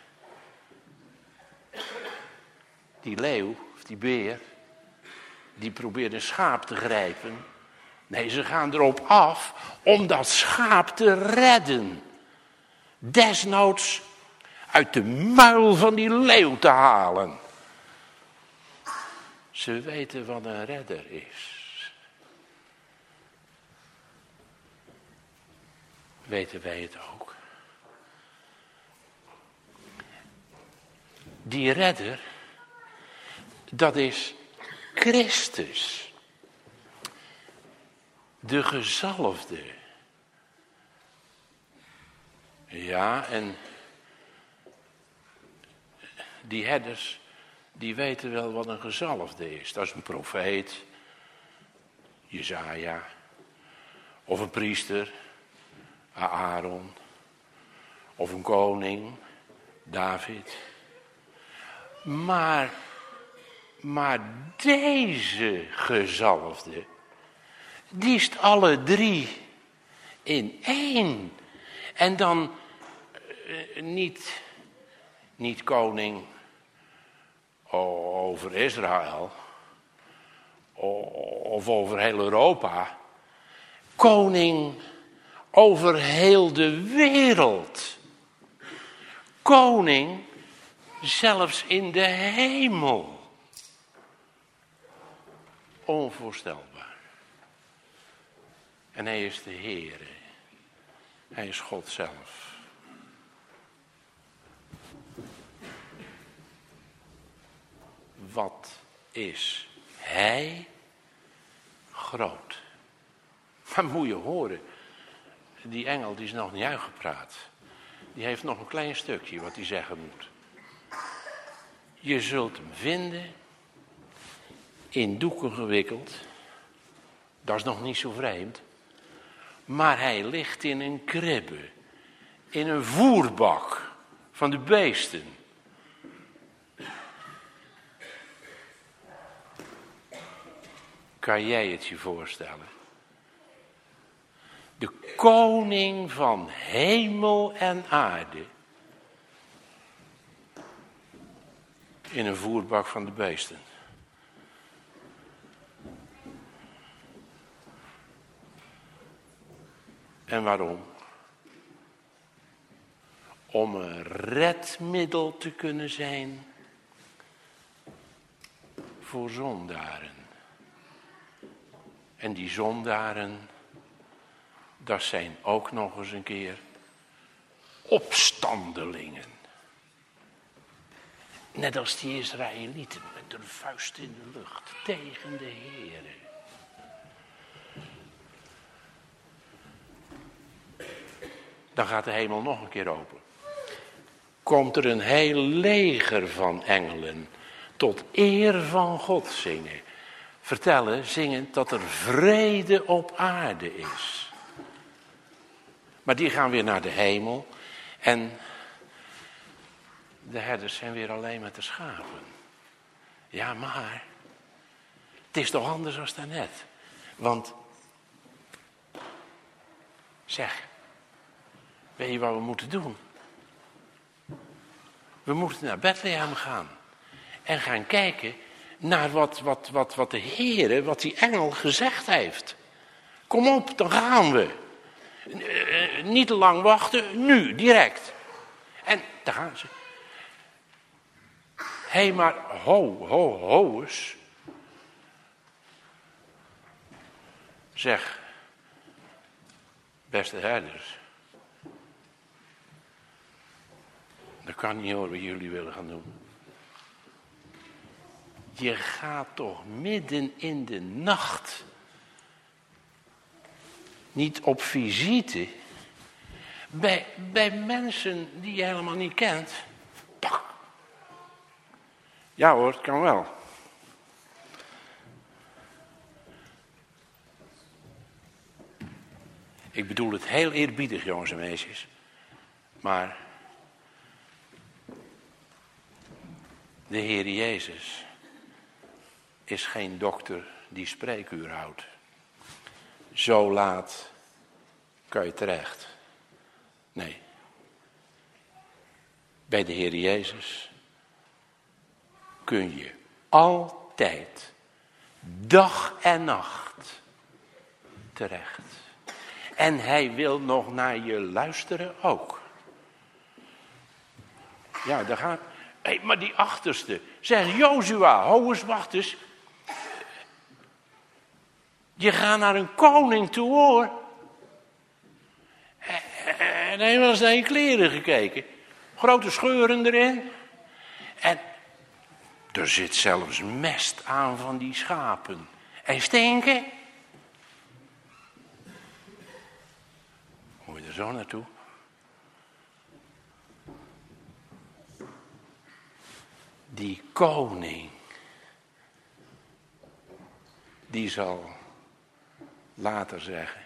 Die leeuw, of die beer, die probeert een schaap te grijpen, Nee, ze gaan erop af om dat schaap te redden. Desnoods uit de muil van die leeuw te halen. Ze weten wat een redder is. Weten wij het ook? Die redder, dat is Christus. De gezalfde. Ja, en die herders, die weten wel wat een gezalfde is. Dat is een profeet, Jesaja, of een priester, Aaron, of een koning, David. Maar, maar deze gezalfde, die is alle drie in één. En dan uh, niet, niet koning over Israël of over heel Europa. Koning over heel de wereld. Koning zelfs in de hemel. Onvoorstelbaar. En hij is de Heere. Hij is God zelf. Wat is hij groot. Maar moet je horen, die engel die is nog niet uitgepraat. Die heeft nog een klein stukje wat hij zeggen moet. Je zult hem vinden in doeken gewikkeld. Dat is nog niet zo vreemd. Maar hij ligt in een kribbe. In een voerbak van de beesten. Kan jij het je voorstellen? De koning van hemel en aarde. In een voerbak van de beesten. En waarom? Om een redmiddel te kunnen zijn voor zondaren. En die zondaren, dat zijn ook nog eens een keer opstandelingen. Net als die Israëlieten met de vuist in de lucht tegen de Heere. Dan gaat de hemel nog een keer open. Komt er een heel leger van engelen tot eer van God zingen. Vertellen, zingen dat er vrede op aarde is. Maar die gaan weer naar de hemel. En de herders zijn weer alleen met de schapen. Ja, maar het is toch anders dan daarnet. Want, zeg, weet je wat we moeten doen? We moeten naar Bethlehem gaan. En gaan kijken naar wat, wat, wat, wat de Heere, wat die engel gezegd heeft. Kom op, dan gaan we. Uh, niet te lang wachten, nu, direct. En daar gaan ze. Hé, hey, maar ho, ho, ho eens. Zeg, beste herders. Dat kan niet horen wat jullie willen gaan doen. Je gaat toch midden in de nacht niet op visite bij, bij mensen die je helemaal niet kent. Pak. Ja hoor, het kan wel. Ik bedoel het heel eerbiedig, jongens en meisjes. Maar de Heer Jezus is geen dokter die spreekuur houdt. Zo laat kan je terecht. Nee. Bij de Heer Jezus kun je altijd, dag en nacht, terecht. En hij wil nog naar je luisteren ook. Ja, daar gaat... Hé, hey, maar die achterste. Zeg, Jozua, hou eens, wacht eens. Je gaat naar een koning toe, hoor. En hij heeft wel eens naar je kleren gekeken. Grote scheuren erin. En er zit zelfs mest aan van die schapen. En stinken. Moet je er zo naartoe? Die koning, die zal later zeggen,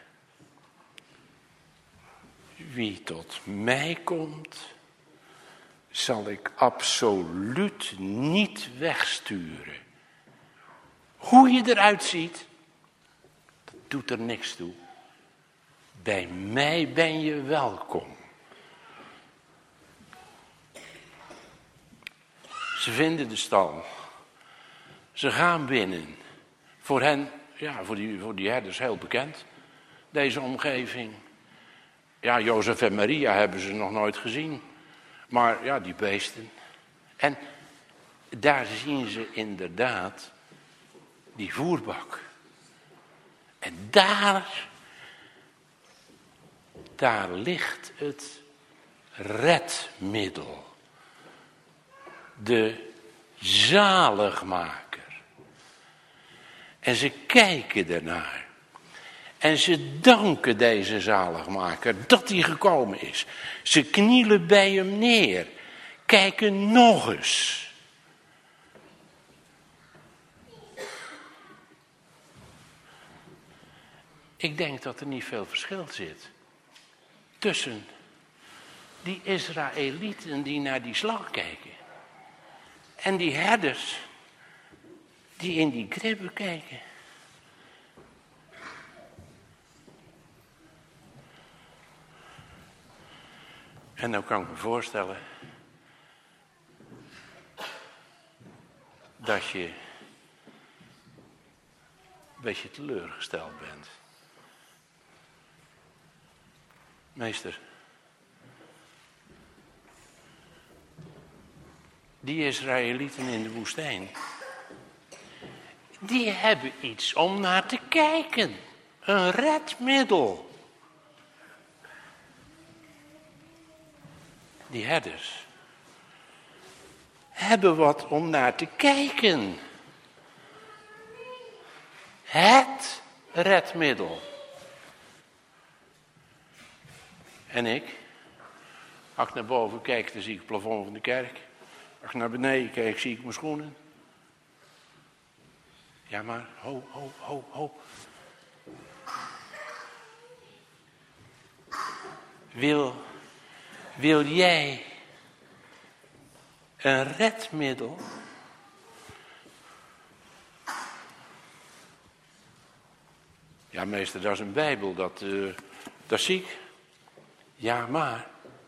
wie tot mij komt, zal ik absoluut niet wegsturen. Hoe je eruit ziet, dat doet er niks toe. Bij mij ben je welkom. Ze vinden de stal. Ze gaan binnen. Voor hen, ja, voor die, voor die herders heel bekend. Deze omgeving. Ja, Jozef en Maria hebben ze nog nooit gezien. Maar ja, die beesten. En daar zien ze inderdaad die voerbak. En daar, daar ligt het redmiddel. De zaligmaker. En ze kijken ernaar. En ze danken deze zaligmaker dat hij gekomen is. Ze knielen bij hem neer. Kijken nog eens. Ik denk dat er niet veel verschil zit tussen die Israëlieten die naar die slag kijken en die herders die in die kribben kijken. En nou kan ik me voorstellen dat je een beetje teleurgesteld bent. Meester, die Israëlieten in de woestijn, die hebben iets om naar te kijken. Een redmiddel. Die herders hebben wat om naar te kijken. Het redmiddel. En ik, als ik naar boven kijk, dan zie ik het plafond van de kerk. Als ik naar beneden kijk, zie ik mijn schoenen. Ja, maar ho, ho, ho, ho. Wil, wil jij een redmiddel? Ja, meester, dat is een Bijbel, dat, uh, dat zie ik. Ja, maar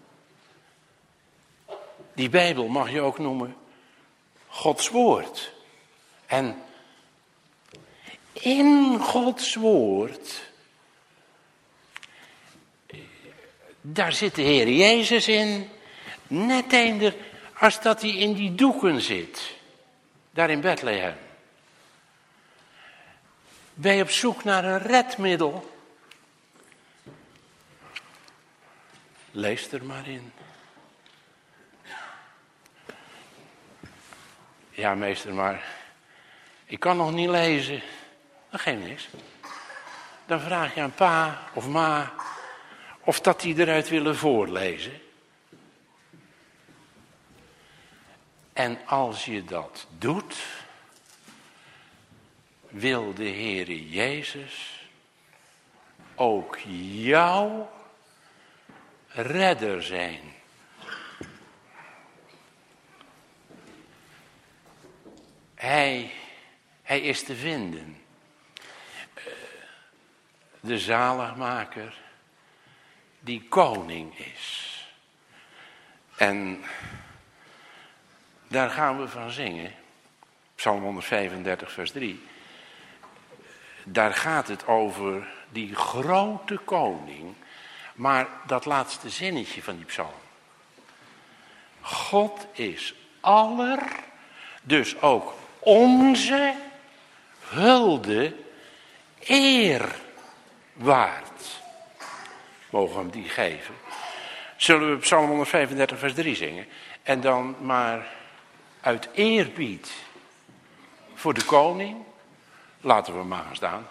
die Bijbel mag je ook noemen Gods woord. En in Gods woord, daar zit de Heer Jezus in, net eender als dat hij in die doeken zit, daar in Bethlehem. Ben je op zoek naar een redmiddel? Lees er maar in. Ja, meester, maar ik kan nog niet lezen. Dat geeft niks. Dan vraag je aan pa of ma of dat die eruit willen voorlezen. En als je dat doet, wil de Heere Jezus ook jouw redder zijn. Hij, hij is te vinden. De zaligmaker die koning is. En daar gaan we van zingen. Psalm honderdvijfendertig vers drie. Daar gaat het over die grote koning. Maar dat laatste zinnetje van die psalm. God is aller, dus ook onze hulde eer waard. Mogen we hem die geven. Zullen we Psalm honderdvijfendertig vers drie zingen. En dan maar uit eerbied voor de koning. Laten we maar gaan staan.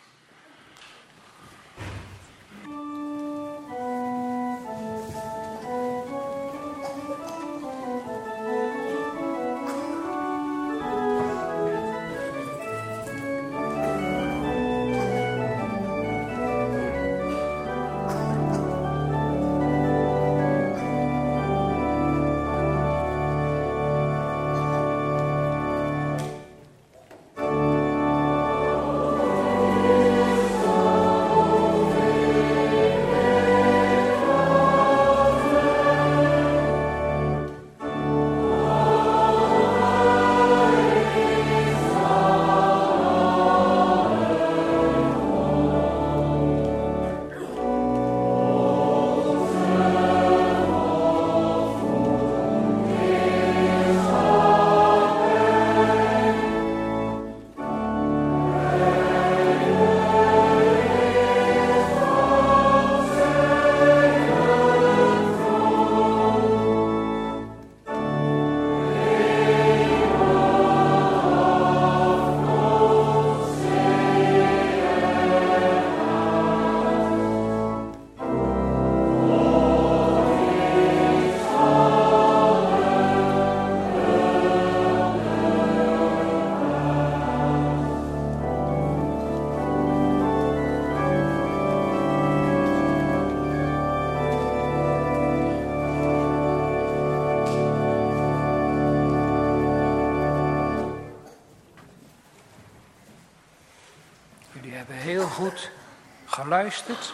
Goed geluisterd.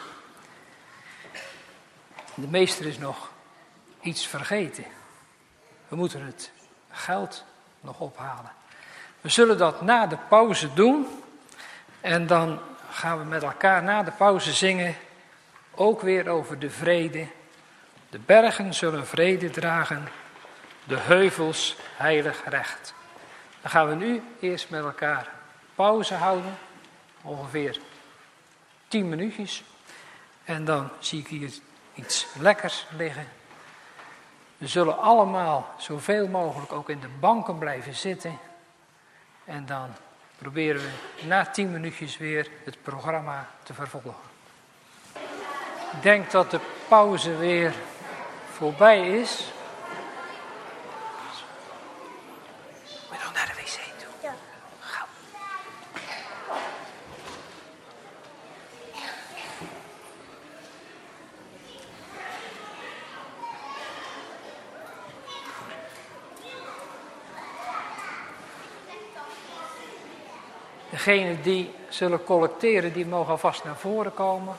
De meester is nog iets vergeten. We moeten het geld nog ophalen. We zullen dat na de pauze doen. En dan gaan we met elkaar na de pauze zingen. Ook weer over de vrede. De bergen zullen vrede dragen. De heuvels heilig recht. Dan gaan we nu eerst met elkaar pauze houden. Ongeveer tien minuutjes. En dan zie ik hier iets lekkers liggen. We zullen allemaal zoveel mogelijk ook in de banken blijven zitten. En dan proberen we na tien minuutjes weer het programma te vervolgen. Ik denk dat de pauze weer voorbij is. Moet je nog naar de wc toe? Ja. Gauw. Degenen die zullen collecteren, die mogen alvast naar voren komen.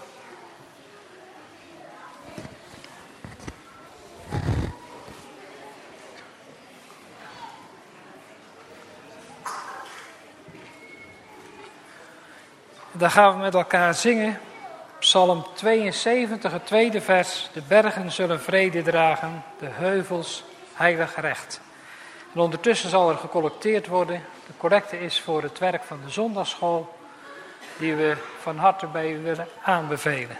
Dan gaan we met elkaar zingen. Psalm tweeënzeventig, het tweede vers. De bergen zullen vrede dragen, de heuvels heilig recht. En ondertussen zal er gecollecteerd worden. De collecte is voor het werk van de zondagschool, die we van harte bij u willen aanbevelen.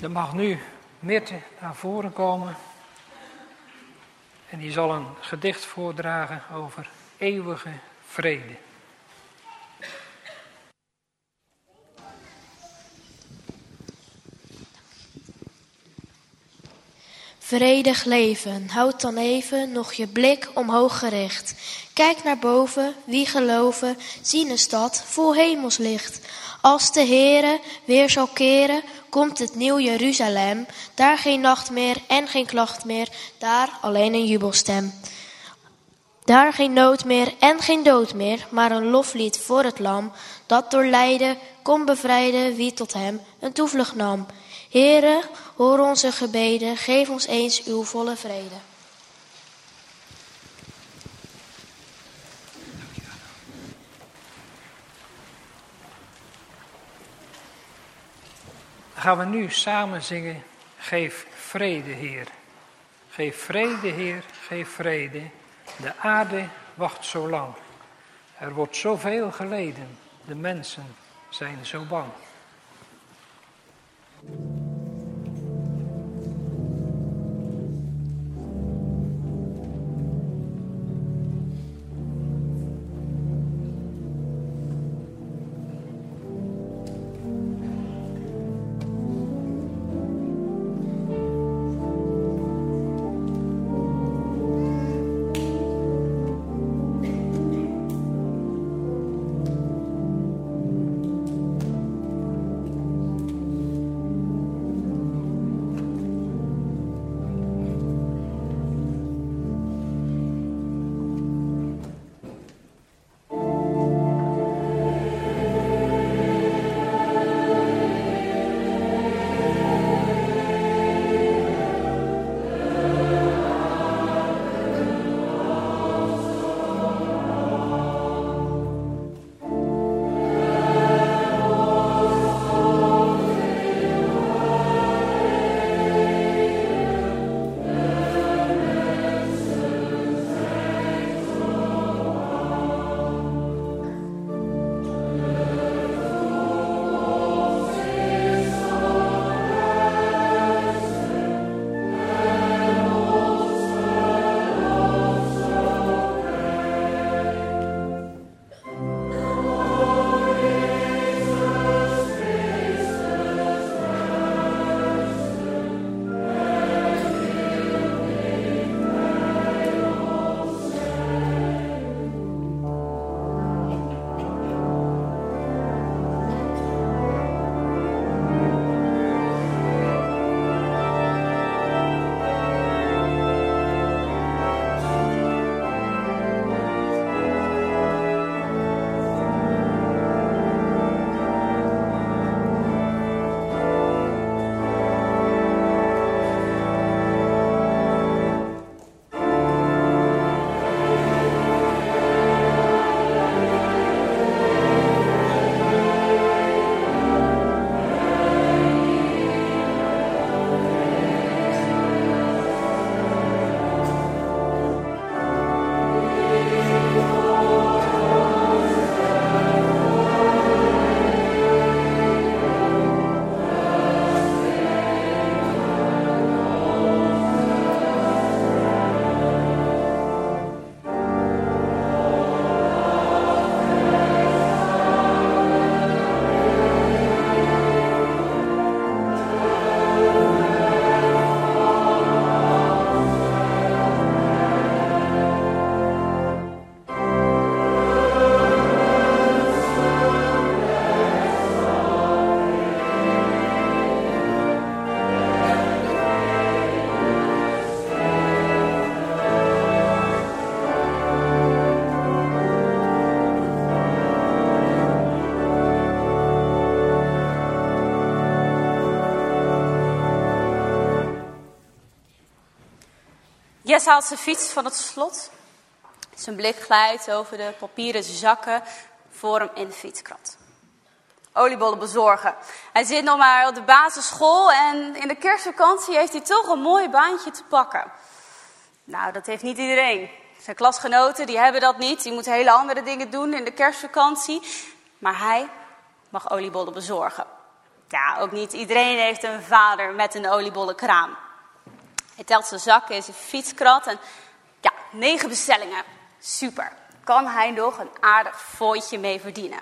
Er mag nu Mirte naar voren komen. En die zal een gedicht voordragen over eeuwige vrede. Vredig leven, houd dan even nog je blik omhoog gericht. Kijk naar boven, wie geloven, zien een stad vol hemelslicht. Als de Heere weer zal keren, komt het nieuw Jeruzalem. Daar geen nacht meer en geen klacht meer, daar alleen een jubelstem. Daar geen nood meer en geen dood meer, maar een loflied voor het lam, dat door lijden kon bevrijden wie tot hem een toevlucht nam. Heere, hoor onze gebeden, geef ons eens uw volle vrede. Dan gaan we nu samen zingen, geef vrede, Heer. Geef vrede, Heer, geef vrede. De aarde wacht zo lang. Er wordt zoveel geleden, de mensen zijn zo bang. Jess haalt zijn fiets van het slot. Zijn blik glijdt over de papieren zakken voor hem in de fietskrant. Oliebollen bezorgen. Hij zit nog maar op de basisschool en in de kerstvakantie heeft hij toch een mooi baantje te pakken. Nou, dat heeft niet iedereen. Zijn klasgenoten die hebben dat niet. Die moeten hele andere dingen doen in de kerstvakantie. Maar hij mag oliebollen bezorgen. Ja, ook niet iedereen heeft een vader met een oliebollenkraam. Hij telt zijn zakken in zijn fietskrat en ja, negen bestellingen. Super. Kan hij nog een aardig fooitje mee verdienen?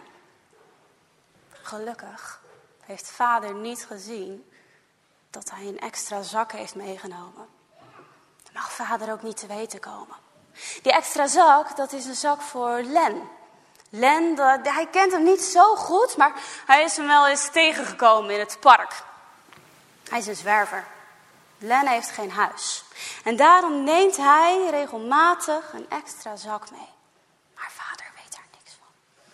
Gelukkig heeft vader niet gezien dat hij een extra zak heeft meegenomen. Dat mag vader ook niet te weten komen. Die extra zak, dat is een zak voor Len. Len, dat, hij kent hem niet zo goed, maar hij is hem wel eens tegengekomen in het park. Hij is een zwerver. Len heeft geen huis. En daarom neemt hij regelmatig een extra zak mee. Maar vader weet daar niks van.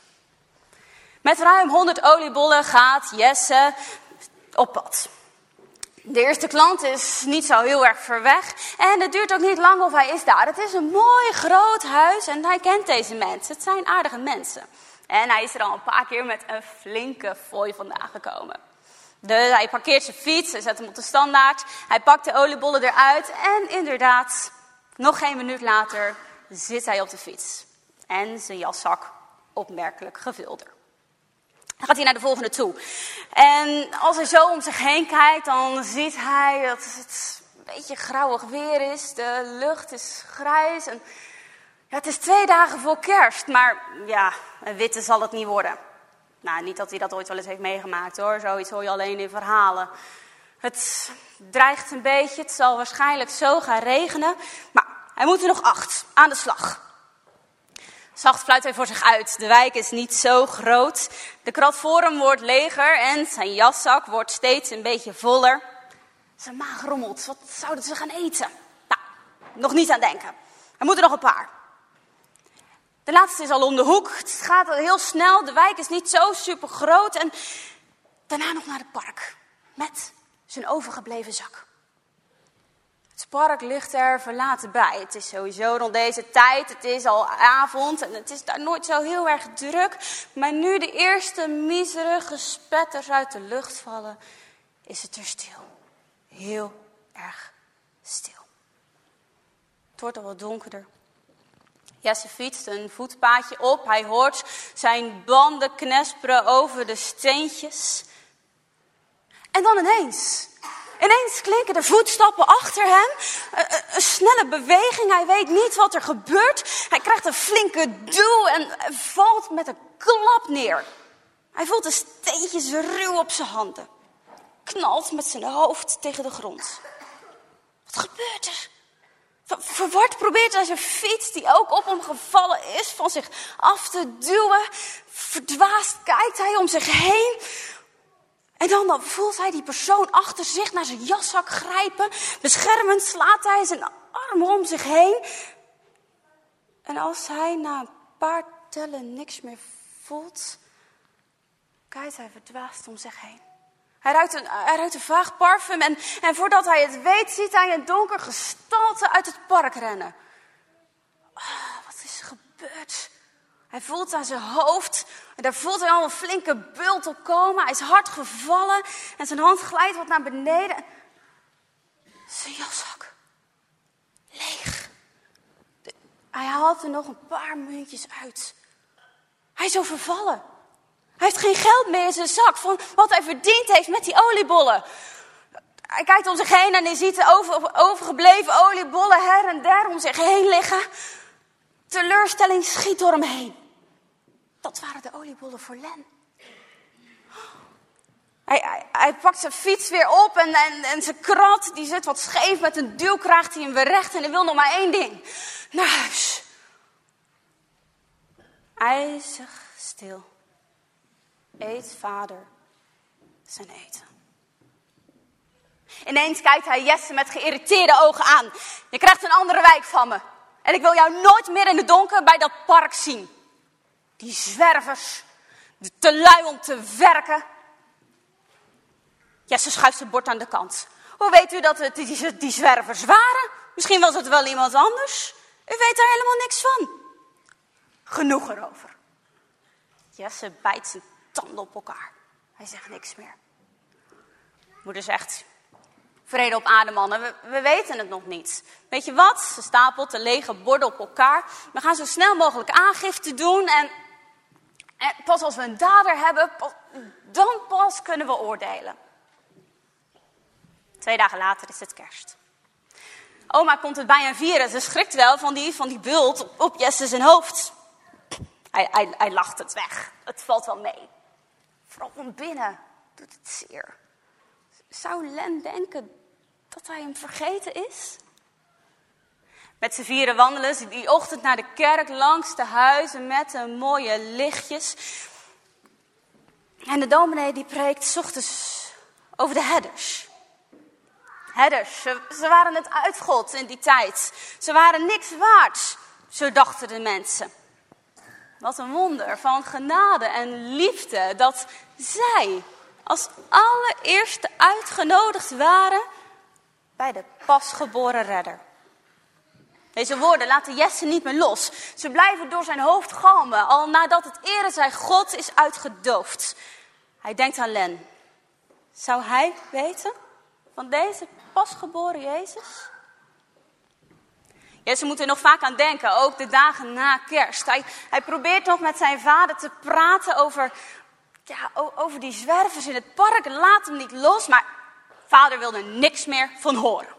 Met ruim honderd oliebollen gaat Jesse op pad. De eerste klant is niet zo heel erg ver weg. En het duurt ook niet lang of hij is daar. Het is een mooi groot huis en hij kent deze mensen. Het zijn aardige mensen. En hij is er al een paar keer met een flinke fooi vandaan gekomen. Dus hij parkeert zijn fiets, hij zet hem op de standaard. Hij pakt de oliebollen eruit en inderdaad, nog geen minuut later zit hij op de fiets. En zijn jaszak opmerkelijk gevulder. Dan gaat hij naar de volgende toe. En als hij zo om zich heen kijkt, dan ziet hij dat het een beetje grauwig weer is. De lucht is grijs. En ja, het is twee dagen voor kerst, maar ja, een witte zal het niet worden. Nou, niet dat hij dat ooit wel eens heeft meegemaakt hoor. Zoiets hoor je alleen in verhalen. Het dreigt een beetje, het zal waarschijnlijk zo gaan regenen. Maar hij moet er nog acht aan de slag. Zacht fluit hij voor zich uit. De wijk is niet zo groot. De krat voor hem wordt leger en zijn jaszak wordt steeds een beetje voller. Zijn maag rommelt. Wat zouden ze gaan eten? Nou, nog niet aan denken. Er moeten nog een paar. De laatste is al om de hoek. Het gaat heel snel. De wijk is niet zo super groot. En daarna nog naar het park. Met zijn overgebleven zak. Het park ligt er verlaten bij. Het is sowieso rond deze tijd. Het is al avond en het is daar nooit zo heel erg druk. Maar nu de eerste miserige spetters uit de lucht vallen, is het er stil. Heel erg stil. Het wordt al wat donkerder. Jesse fietst een voetpaadje op. Hij hoort zijn banden knesperen over de steentjes. En dan ineens... Ineens klinken de voetstappen achter hem. Een, een snelle beweging. Hij weet niet wat er gebeurt. Hij krijgt een flinke duw en valt met een klap neer. Hij voelt de steentjes ruw op zijn handen. Knalt met zijn hoofd tegen de grond. Wat gebeurt er? Verward probeert hij zijn fiets, die ook op hem gevallen is, van zich af te duwen. Verdwaasd kijkt hij om zich heen. En dan, dan voelt hij die persoon achter zich naar zijn jaszak grijpen. Beschermend slaat hij zijn armen om zich heen. En als hij na een paar tellen niks meer voelt, kijkt hij verdwaasd om zich heen. Hij ruikt een, hij ruikt een vaag parfum en, en voordat hij het weet, ziet hij een donker gestalte uit het park rennen. Oh, wat is er gebeurd? Hij voelt aan zijn hoofd, en daar voelt hij al een flinke bult op komen. Hij is hard gevallen en zijn hand glijdt wat naar beneden. Zijn jaszak. Leeg. De, hij haalt er nog een paar muntjes uit. Hij is overvallen. Hij heeft geen geld meer in zijn zak van wat hij verdiend heeft met die oliebollen. Hij kijkt om zich heen en hij ziet de over, overgebleven oliebollen her en der om zich heen liggen. Teleurstelling schiet door hem heen. Dat waren de oliebollen voor Len. Hij, hij, hij pakt zijn fiets weer op en, en, en zijn krat die zit wat scheef. Met een duw krijgt hij hem weer recht en hij wil nog maar één ding. Naar huis. IJzig stil. Eet vader zijn eten. Ineens kijkt hij Jesse met geïrriteerde ogen aan. Je krijgt een andere wijk van me. En ik wil jou nooit meer in het donker bij dat park zien. Die zwervers, te lui om te werken. Jesse schuift zijn bord aan de kant. Hoe weet u dat het die, die zwervers waren? Misschien was het wel iemand anders. U weet daar helemaal niks van. Genoeg erover. Jesse bijt zijn tanden op elkaar. Hij zegt niks meer. Moeder zegt, vrede op aarde, mannen, we, we weten het nog niet. Weet je wat? Ze stapelt de lege borden op elkaar. We gaan zo snel mogelijk aangifte doen en En pas als we een dader hebben, pas, dan pas kunnen we oordelen. Twee dagen later is het kerst. Oma komt het bij hem vieren. Ze schrikt wel van die, van die bult op, op Jesse zijn hoofd. Hij, hij, hij lacht het weg. Het valt wel mee. Vooral van binnen doet het zeer. Zou Len denken dat hij hem vergeten is? Met z'n vieren wandelen ze die ochtend naar de kerk langs de huizen met de mooie lichtjes. En de dominee die preekt 's ochtends over de herders. Herders, ze, ze waren het uitgod in die tijd. Ze waren niks waard, zo dachten de mensen. Wat een wonder van genade en liefde dat zij als allereerste uitgenodigd waren bij de pasgeboren redder. Deze woorden laten Jesse niet meer los. Ze blijven door zijn hoofd galmen, al nadat het ere zijn God is uitgedoofd. Hij denkt aan Len. Zou hij weten van deze pasgeboren Jezus? Jesse moet er nog vaak aan denken, ook de dagen na kerst. Hij, hij probeert nog met zijn vader te praten over, ja, over die zwervers in het park. Laat hem niet los, maar vader wil er niks meer van horen.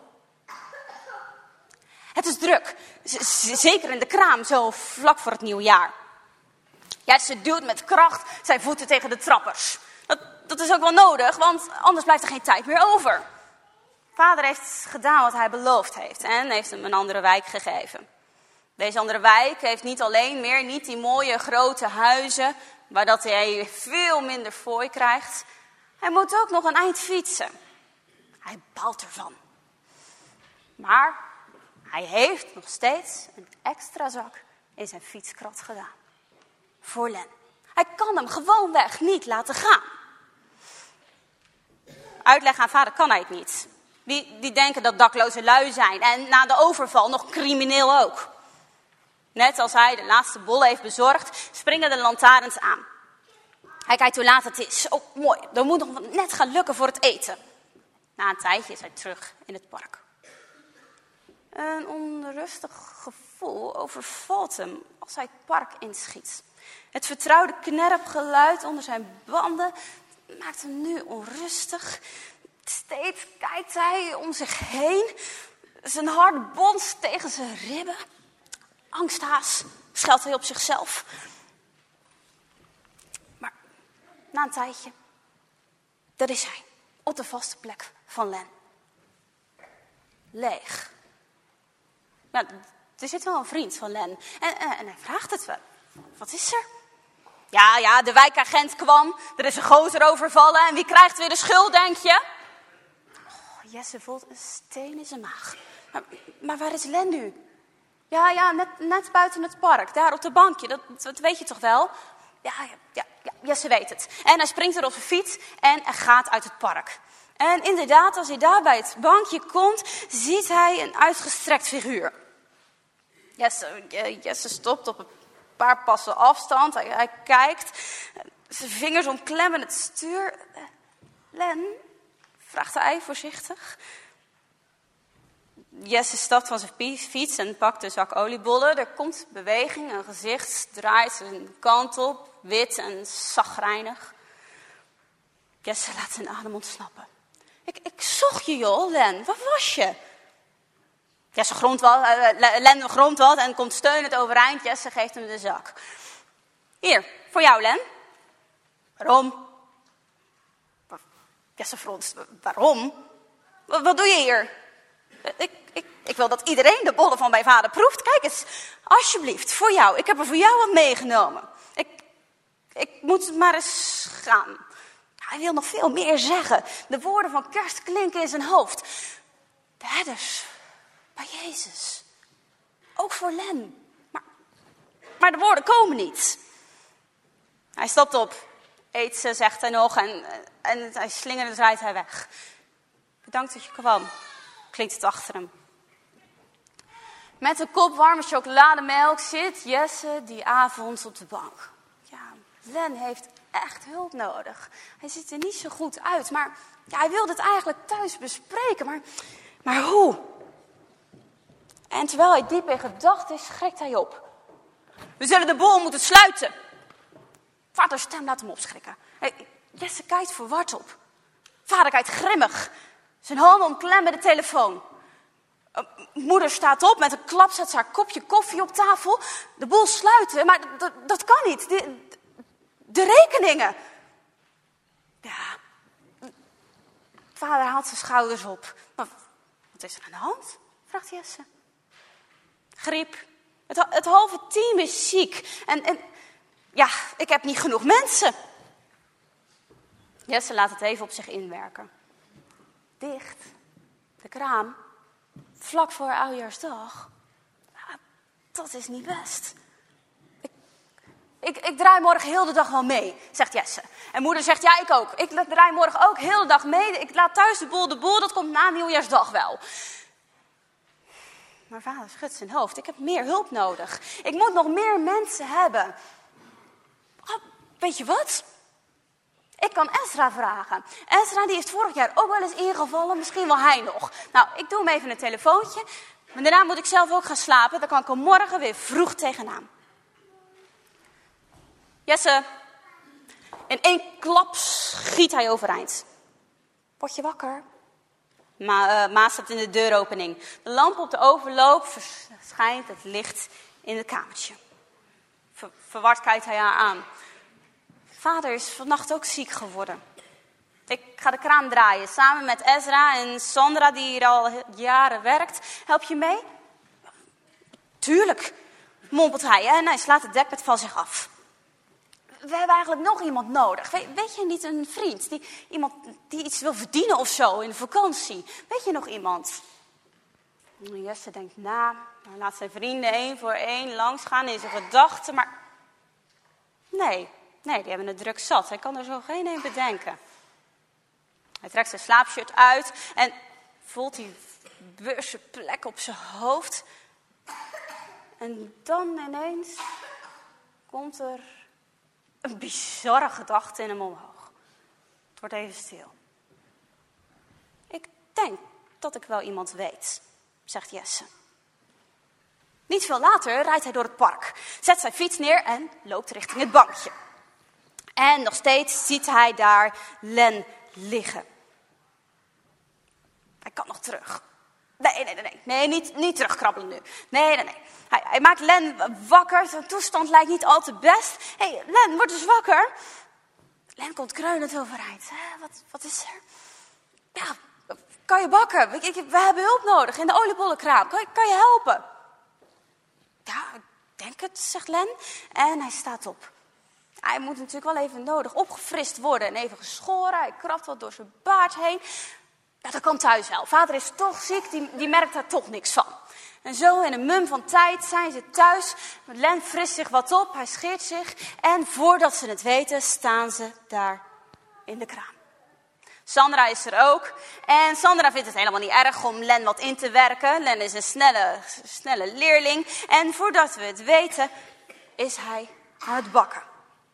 Het is druk, z- zeker in de kraam, zo vlak voor het nieuwjaar. Jesse duwt met kracht zijn voeten tegen de trappers. Dat, dat is ook wel nodig, want anders blijft er geen tijd meer over. Vader heeft gedaan wat hij beloofd heeft en heeft hem een andere wijk gegeven. Deze andere wijk heeft niet alleen meer niet die mooie grote huizen, waar dat hij veel minder fooi krijgt. Hij moet ook nog een eind fietsen. Hij baalt ervan. Maar hij heeft nog steeds een extra zak in zijn fietskrat gedaan. Voor Len. Hij kan hem gewoonweg niet laten gaan. Uitleggen aan vader kan hij het niet. Die, die denken dat dakloze lui zijn en na de overval nog crimineel ook. Net als hij de laatste bol heeft bezorgd, springen de lantaarns aan. Hij kijkt hoe laat het is. Oh, mooi, dat moet nog net gaan lukken voor het eten. Na een tijdje is hij terug in het park. Een onrustig gevoel overvalt hem als hij het park inschiet. Het vertrouwde knerpgeluid onder zijn banden maakt hem nu onrustig. Steeds kijkt hij om zich heen. Zijn hart bonst tegen zijn ribben. Angsthaas scheldt hij op zichzelf. Maar na een tijdje, daar is hij, op de vaste plek van Len. Leeg. Nou, er zit wel een vriend van Len. En, en, en hij vraagt het wel. Wat is er? Ja, ja, de wijkagent kwam. Er is een gozer overvallen. En wie krijgt weer de schuld, denk je? Oh, Jesse voelt een steen in zijn maag. Maar, maar waar is Len nu? Ja, ja, net, net buiten het park. Daar op de bankje. Dat, dat weet je toch wel? Ja, ja, ja, ja, Jesse weet het. En hij springt er op zijn fiets en hij gaat uit het park. En inderdaad, als hij daar bij het bankje komt, ziet hij een uitgestrekt figuur. Jesse, Jesse stopt op een paar passen afstand. Hij, hij kijkt. Zijn vingers omklemmen het stuur. Len, vraagt hij voorzichtig. Jesse stapt van zijn fiets en pakt een zak oliebollen. Er komt beweging, een gezicht draait zijn kant op, wit en chagrijnig. Jesse laat zijn adem ontsnappen. Ik, ik zocht je joh, Len, waar was je? Jesse grond wat, uh, Len grond wat en komt steunend overeind. Jesse geeft hem de zak. Hier, voor jou Len. Waarom? Jesse fronst, waarom? Wat, wat doe je hier? Ik, ik, ik wil dat iedereen de bollen van mijn vader proeft. Kijk eens, alsjeblieft, voor jou. Ik heb er voor jou wat meegenomen. Ik, ik moet maar eens gaan. Hij wil nog veel meer zeggen. De woorden van kerst klinken in zijn hoofd. De herders bij Jezus. Ook voor Len. Maar, maar de woorden komen niet. Hij stapt op. Eet ze, zegt hij nog. En, en hij slingert draait hij weg. Bedankt dat je kwam. Klinkt het achter hem. Met een kop warme chocolademelk zit Jesse die avond op de bank. Ja, Len heeft echt hulp nodig. Hij ziet er niet zo goed uit, maar ja, hij wilde het eigenlijk thuis bespreken. Maar, maar hoe? En terwijl hij diep in gedachten is, schrikt hij op. We zullen de boel moeten sluiten. Vaders stem laat hem opschrikken. Jesse kijkt verward op. Vader kijkt grimmig. Zijn handen omklemmen de telefoon. Moeder staat op, met een klap zet ze haar kopje koffie op tafel. De boel sluiten, maar dat kan niet. De, de rekeningen. Ja. Vader haalt zijn schouders op. Maar wat is er aan de hand? Vraagt Jesse. Griep. Het, het halve team is ziek. En, en ja, ik heb niet genoeg mensen. Jesse laat het even op zich inwerken. Dicht. De kraam. Vlak voor oudjaarsdag. Ja, dat is niet best. Ik, ik, ik draai morgen heel de dag wel mee, zegt Jesse. En moeder zegt, ja, ik ook. Ik draai morgen ook heel de dag mee. Ik laat thuis de boel de boel, dat komt na nieuwjaarsdag wel. Maar vader schudt zijn hoofd. Ik heb meer hulp nodig. Ik moet nog meer mensen hebben. Oh, weet je wat? Ik kan Ezra vragen. Ezra die heeft vorig jaar ook wel eens ingevallen. Misschien wel hij nog. Nou, ik doe hem even een telefoontje. Maar daarna moet ik zelf ook gaan slapen. Dan kan ik er morgen weer vroeg tegenaan. Jesse. In één klap schiet hij overeind. Word je wakker? Ma, uh, Ma staat in de deuropening. De lamp op de overloop verschijnt het licht in het kamertje. Ver, verward kijkt hij haar aan. Vader is vannacht ook ziek geworden. Ik ga de kraan draaien samen met Ezra en Sandra die hier al jaren werkt. Help je mee? Tuurlijk, mompelt hij en hij slaat het dekbed van zich af. We hebben eigenlijk nog iemand nodig. Weet, weet je niet een vriend? Die, iemand die iets wil verdienen of zo in de vakantie. Weet je nog iemand? Jesse denkt na. Hij laat zijn vrienden één voor één langsgaan in zijn gedachten. Maar nee, nee, die hebben het druk zat. Hij kan er zo geen een bedenken. Hij trekt zijn slaapshirt uit en voelt die beurse plek op zijn hoofd. En dan ineens komt er een bizarre gedachte in hem omhoog. Het wordt even stil. Ik denk dat ik wel iemand weet, zegt Jesse. Niet veel later rijdt hij door het park, zet zijn fiets neer en loopt richting het bankje. En nog steeds ziet hij daar Len liggen. Hij kan nog terug. Nee, nee, nee, nee, nee niet, niet terugkrabbelen nu. Nee, nee, nee. Hij, hij maakt Len wakker. Zijn toestand lijkt niet al te best. Hé, hey, Len, word eens wakker. Len komt kreunend overeind. Hè, wat, wat is er? Ja, kan je bakken? Ik, ik, we hebben hulp nodig in de oliebollenkraam. Kan, kan je helpen? Ja, ik denk het, zegt Len. En hij staat op. Hij moet natuurlijk wel even nodig opgefrist worden en even geschoren. Hij krabt wat door zijn baard heen. Ja, dat kan thuis wel. Vader is toch ziek, die, die merkt daar toch niks van. En zo in een mum van tijd zijn ze thuis. Len frist zich wat op, hij scheert zich. En voordat ze het weten, staan ze daar in de kraam. Sandra is er ook. En Sandra vindt het helemaal niet erg om Len wat in te werken. Len is een snelle, snelle leerling. En voordat we het weten, is hij aan het bakken.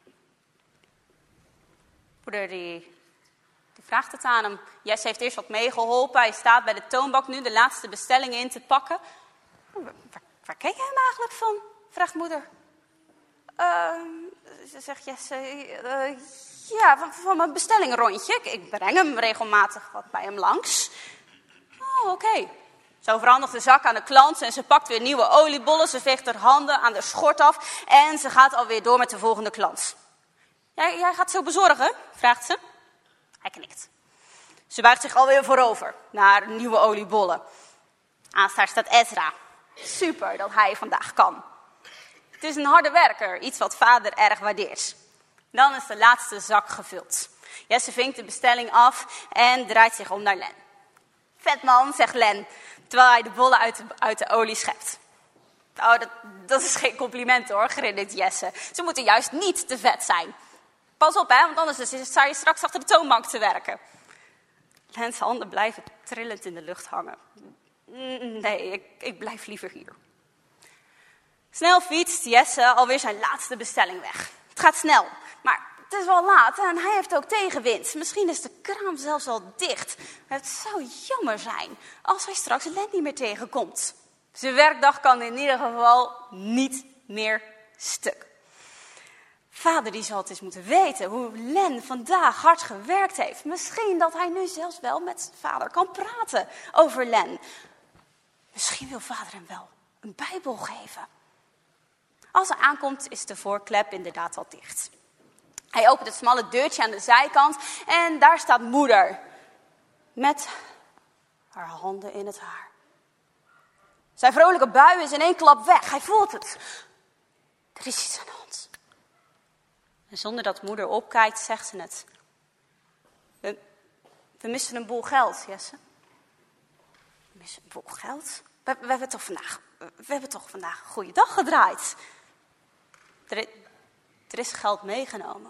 Moeder die... Die vraagt het aan hem. Jesse heeft eerst wat meegeholpen. Hij staat bij de toonbank nu de laatste bestellingen in te pakken. Waar, waar ken je hem eigenlijk van? Vraagt moeder. Uh, ze zegt Jesse. Uh, ja, van, van mijn bestellingrondje. Ik, ik breng hem regelmatig wat bij hem langs. Oh, oké. Okay. Zo verandert de zak aan de klant en ze pakt weer nieuwe oliebollen. Ze veegt haar handen aan de schort af en ze gaat alweer door met de volgende klant. Jij, jij gaat zo bezorgen? Vraagt ze. Hij knikt. Ze buigt zich alweer voorover naar nieuwe oliebollen. Naast haar staat Ezra. Super dat hij vandaag kan. Het is een harde werker, iets wat vader erg waardeert. Dan is de laatste zak gevuld. Jesse vinkt de bestelling af en draait zich om naar Len. Vet man, zegt Len, terwijl hij de bollen uit de, uit de olie schept. Oh, dat, dat is geen compliment hoor, grinnikt Jesse. Ze moeten juist niet te vet zijn. Pas op, hè, want anders sta je straks achter de toonbank te werken. Lens handen blijven trillend in de lucht hangen. Nee, ik, ik blijf liever hier. Snel fietst Jesse alweer zijn laatste bestelling weg. Het gaat snel, maar het is wel laat en hij heeft ook tegenwind. Misschien is de kraam zelfs al dicht. Het zou jammer zijn als hij straks Len niet meer tegenkomt. Zijn werkdag kan in ieder geval niet meer stuk. Vader die zal het eens moeten weten hoe Len vandaag hard gewerkt heeft. Misschien dat hij nu zelfs wel met vader kan praten over Len. Misschien wil vader hem wel een Bijbel geven. Als hij aankomt is de voorklep inderdaad al dicht. Hij opent het smalle deurtje aan de zijkant en daar staat moeder. Met haar handen in het haar. Zijn vrolijke bui is in één klap weg. Hij voelt het. Er is iets aan de hand. En zonder dat moeder opkijkt, zegt ze het. We, we missen een boel geld, Jesse. We missen een boel geld? We, we, hebben, toch vandaag, we hebben toch vandaag een goede dag gedraaid. Er, er is geld meegenomen.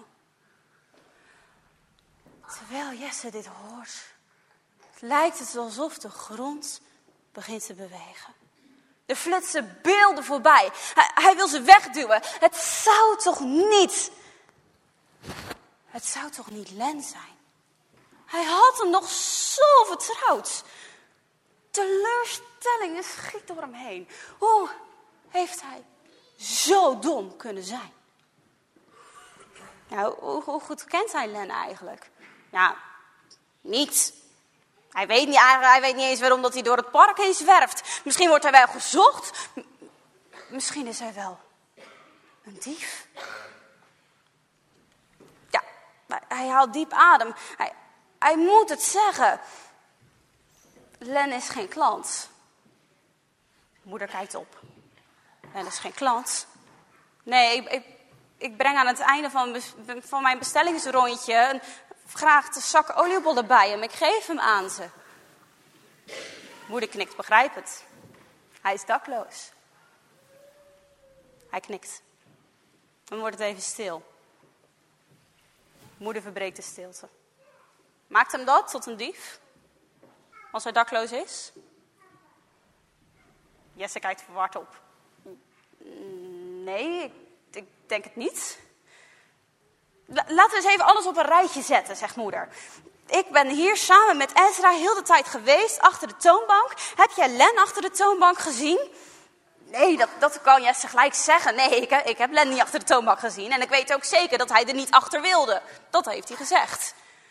Terwijl Jesse dit hoort, lijkt het alsof de grond begint te bewegen. Er flitsen beelden voorbij. Hij, hij wil ze wegduwen. Het zou toch niet... Het zou toch niet Len zijn? Hij had hem nog zo vertrouwd. Teleurstellingen schiet door hem heen. Hoe heeft hij zo dom kunnen zijn? Nou, hoe, hoe goed kent hij Len eigenlijk? Ja, niet. Hij weet niet, hij weet niet eens waarom dat hij door het park heen zwerft. Misschien wordt hij wel gezocht. M- misschien is hij wel een dief. Ja, hij haalt diep adem. Hij, hij moet het zeggen. Len is geen klant. Moeder kijkt op. Len is geen klant. Nee, ik, ik, ik breng aan het einde van, van mijn bestellingsrondje een graag de zak oliebollen bij hem. Ik geef hem aan ze. Moeder knikt, begrijp het. Hij is dakloos. Hij knikt. Dan wordt het even stil. Moeder verbreekt de stilte. Maakt hem dat tot een dief? Als hij dakloos is? Jesse kijkt verward op. Nee, ik, ik denk het niet. Laten we eens even alles op een rijtje zetten, zegt moeder. Ik ben hier samen met Ezra heel de tijd geweest, achter de toonbank. Heb jij Len achter de toonbank gezien? Nee, dat, dat kan Jesse gelijk zeggen. Nee, ik, ik heb Len niet achter de toonbank gezien. En ik weet ook zeker dat hij er niet achter wilde. Dat heeft hij gezegd.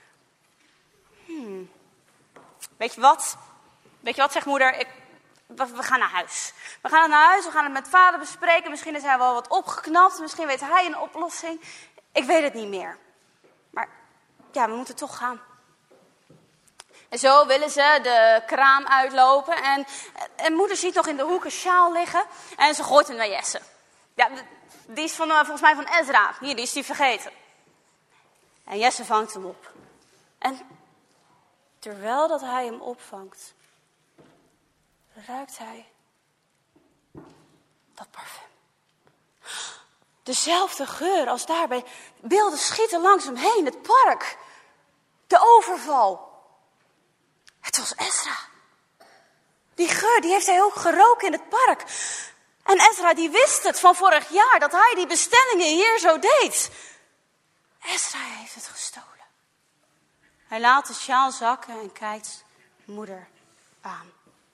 Hmm. Weet je wat? Weet je wat, zegt moeder? Ik, we, we gaan naar huis. We gaan naar huis, we gaan het met vader bespreken. Misschien is hij wel wat opgeknapt. Misschien weet hij een oplossing. Ik weet het niet meer. Maar ja, we moeten toch gaan. En zo willen ze de kraam uitlopen. En, en moeder ziet nog in de hoek een sjaal liggen. En ze gooit hem naar Jesse. Ja, die is van, uh, volgens mij van Ezra. Hier, die is die vergeten. En Jesse vangt hem op. En terwijl dat hij hem opvangt, ruikt hij dat parfum. Dezelfde geur als daarbij. Beelden schieten langs hem heen, het park. De overval. Het was Ezra. Die geur, die heeft hij ook geroken in het park. En Ezra, die wist het van vorig jaar, dat hij die bestellingen hier zo deed. Ezra heeft het gestolen. Hij laat de sjaal zakken en kijkt moeder aan.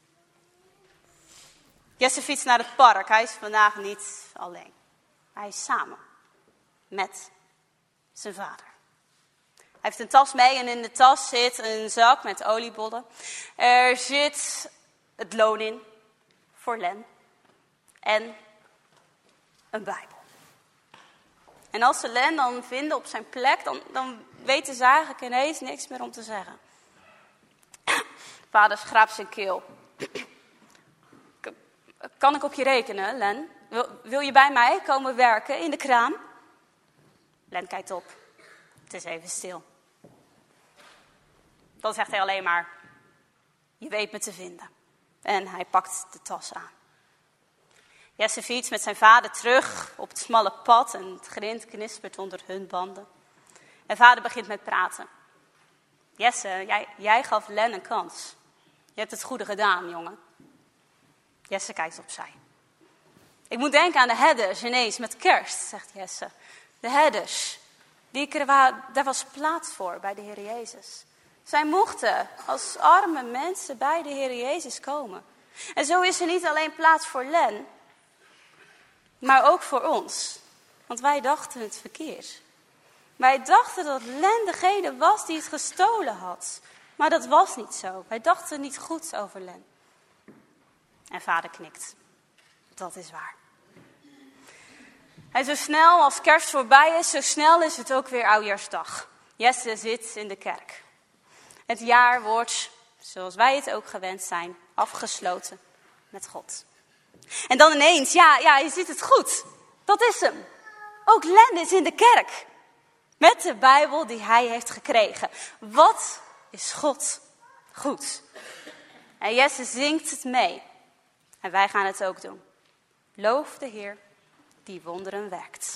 Jesse fietst naar het park. Hij is vandaag niet alleen. Hij is samen met zijn vader. Hij heeft een tas mee en in de tas zit een zak met oliebollen. Er zit het loon in voor Len en een Bijbel. En als ze Len dan vinden op zijn plek, dan, dan weten ze eigenlijk ineens niks meer om te zeggen. Vader schraapt zijn keel. Kan ik op je rekenen, Len? Wil, wil je bij mij komen werken in de kraam? Len kijkt op. Het is even stil. Dan zegt hij alleen maar, je weet me te vinden. En hij pakt de tas aan. Jesse fietst met zijn vader terug op het smalle pad en het grind knispert onder hun banden. En vader begint met praten. Jesse, jij, jij gaf Len een kans. Je hebt het goede gedaan, jongen. Jesse kijkt opzij. Ik moet denken aan de herders ineens met kerst, zegt Jesse. De herders, die, daar was plaats voor bij de Heer Jezus. Zij mochten als arme mensen bij de Heer Jezus komen. En zo is er niet alleen plaats voor Len, maar ook voor ons. Want wij dachten het verkeerd. Wij dachten dat Len degene was die het gestolen had. Maar dat was niet zo. Wij dachten niet goed over Len. En vader knikt. Dat is waar. En zo snel als kerst voorbij is, zo snel is het ook weer oudjaarsdag. Jesse zit in de kerk. Het jaar wordt, zoals wij het ook gewend zijn, afgesloten met God. En dan ineens, ja, ja, je ziet het goed. Dat is hem. Ook Len is in de kerk. Met de Bijbel die hij heeft gekregen. Wat is God goed? En Jesse zingt het mee. En wij gaan het ook doen. Loof de Heer die wonderen werkt.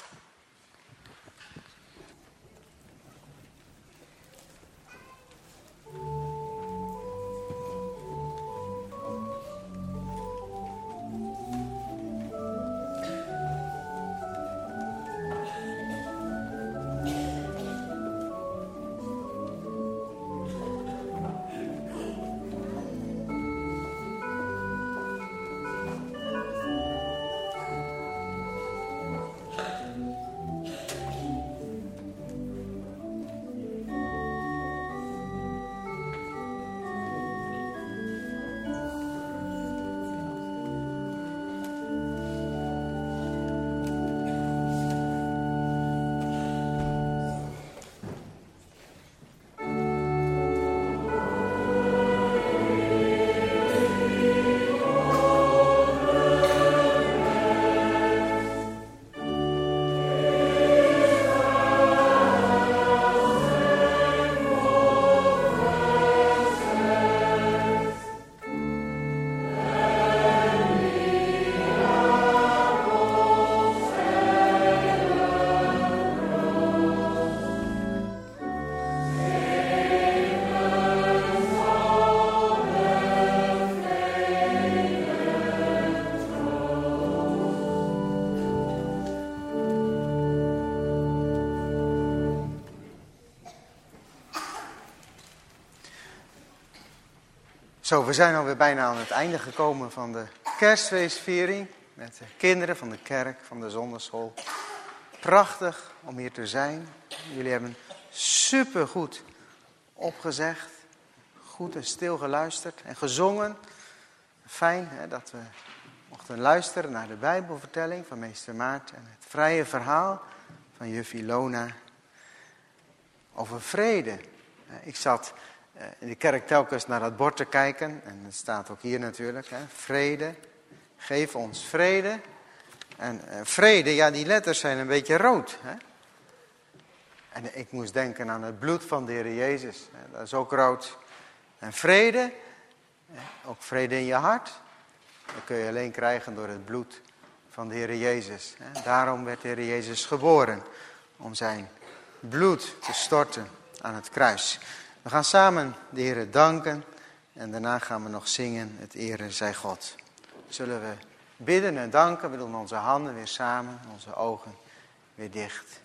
Zo, we zijn alweer bijna aan het einde gekomen van de kerstfeestviering. Met de kinderen van de kerk, van de zonderschool. Prachtig om hier te zijn. Jullie hebben supergoed opgezegd. Goed en stil geluisterd en gezongen. Fijn hè, dat we mochten luisteren naar de Bijbelvertelling van meester Maarten. En het vrije verhaal van juffie Lona. Over vrede. Ik zat in de kerk telkens naar dat bord te kijken. En het staat ook hier natuurlijk. Hè, vrede. Geef ons vrede. En uh, vrede, ja die letters zijn een beetje rood. Hè? En ik moest denken aan het bloed van de Heer Jezus. Hè? Dat is ook rood. En vrede, ook vrede in je hart. Dat kun je alleen krijgen door het bloed van de Heer Jezus. Hè? Daarom werd de Heer Jezus geboren. Om zijn bloed te storten aan het kruis. We gaan samen de Heer danken. En daarna gaan we nog zingen, het ere zij God. Zullen we bidden en danken. We doen onze handen weer samen, onze ogen weer dicht.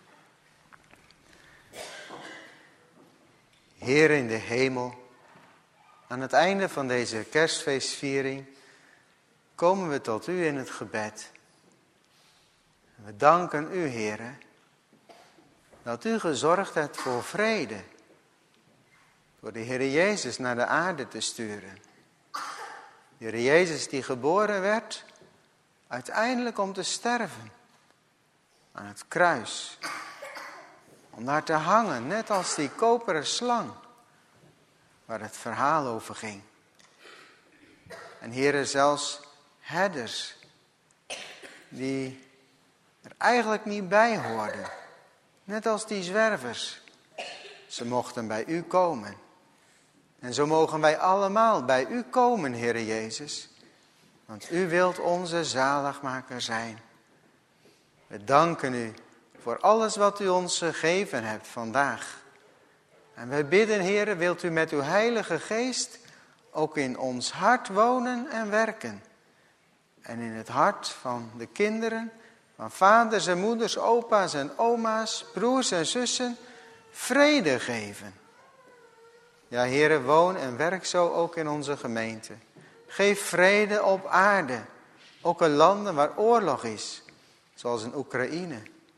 Heer in de hemel, aan het einde van deze kerstfeestviering komen we tot u in het gebed. We danken u, Heere, dat u gezorgd hebt voor vrede. Door de Heer Jezus naar de aarde te sturen. De Heer Jezus die geboren werd, uiteindelijk om te sterven. Aan het kruis. Om daar te hangen, net als die koperen slang. Waar het verhaal over ging. En Heere, zelfs herders. Die er eigenlijk niet bij hoorden. Net als die zwervers. Ze mochten bij u komen. En zo mogen wij allemaal bij u komen, Heere Jezus. Want u wilt onze zaligmaker zijn. We danken u voor alles wat u ons gegeven hebt vandaag. En wij bidden, Heere, wilt u met uw heilige geest ook in ons hart wonen en werken. En in het hart van de kinderen, van vaders en moeders, opa's en oma's, broers en zussen, vrede geven. Ja, Heere, woon en werk zo ook in onze gemeente. Geef vrede op aarde, ook in landen waar oorlog is, zoals in Oekraïne.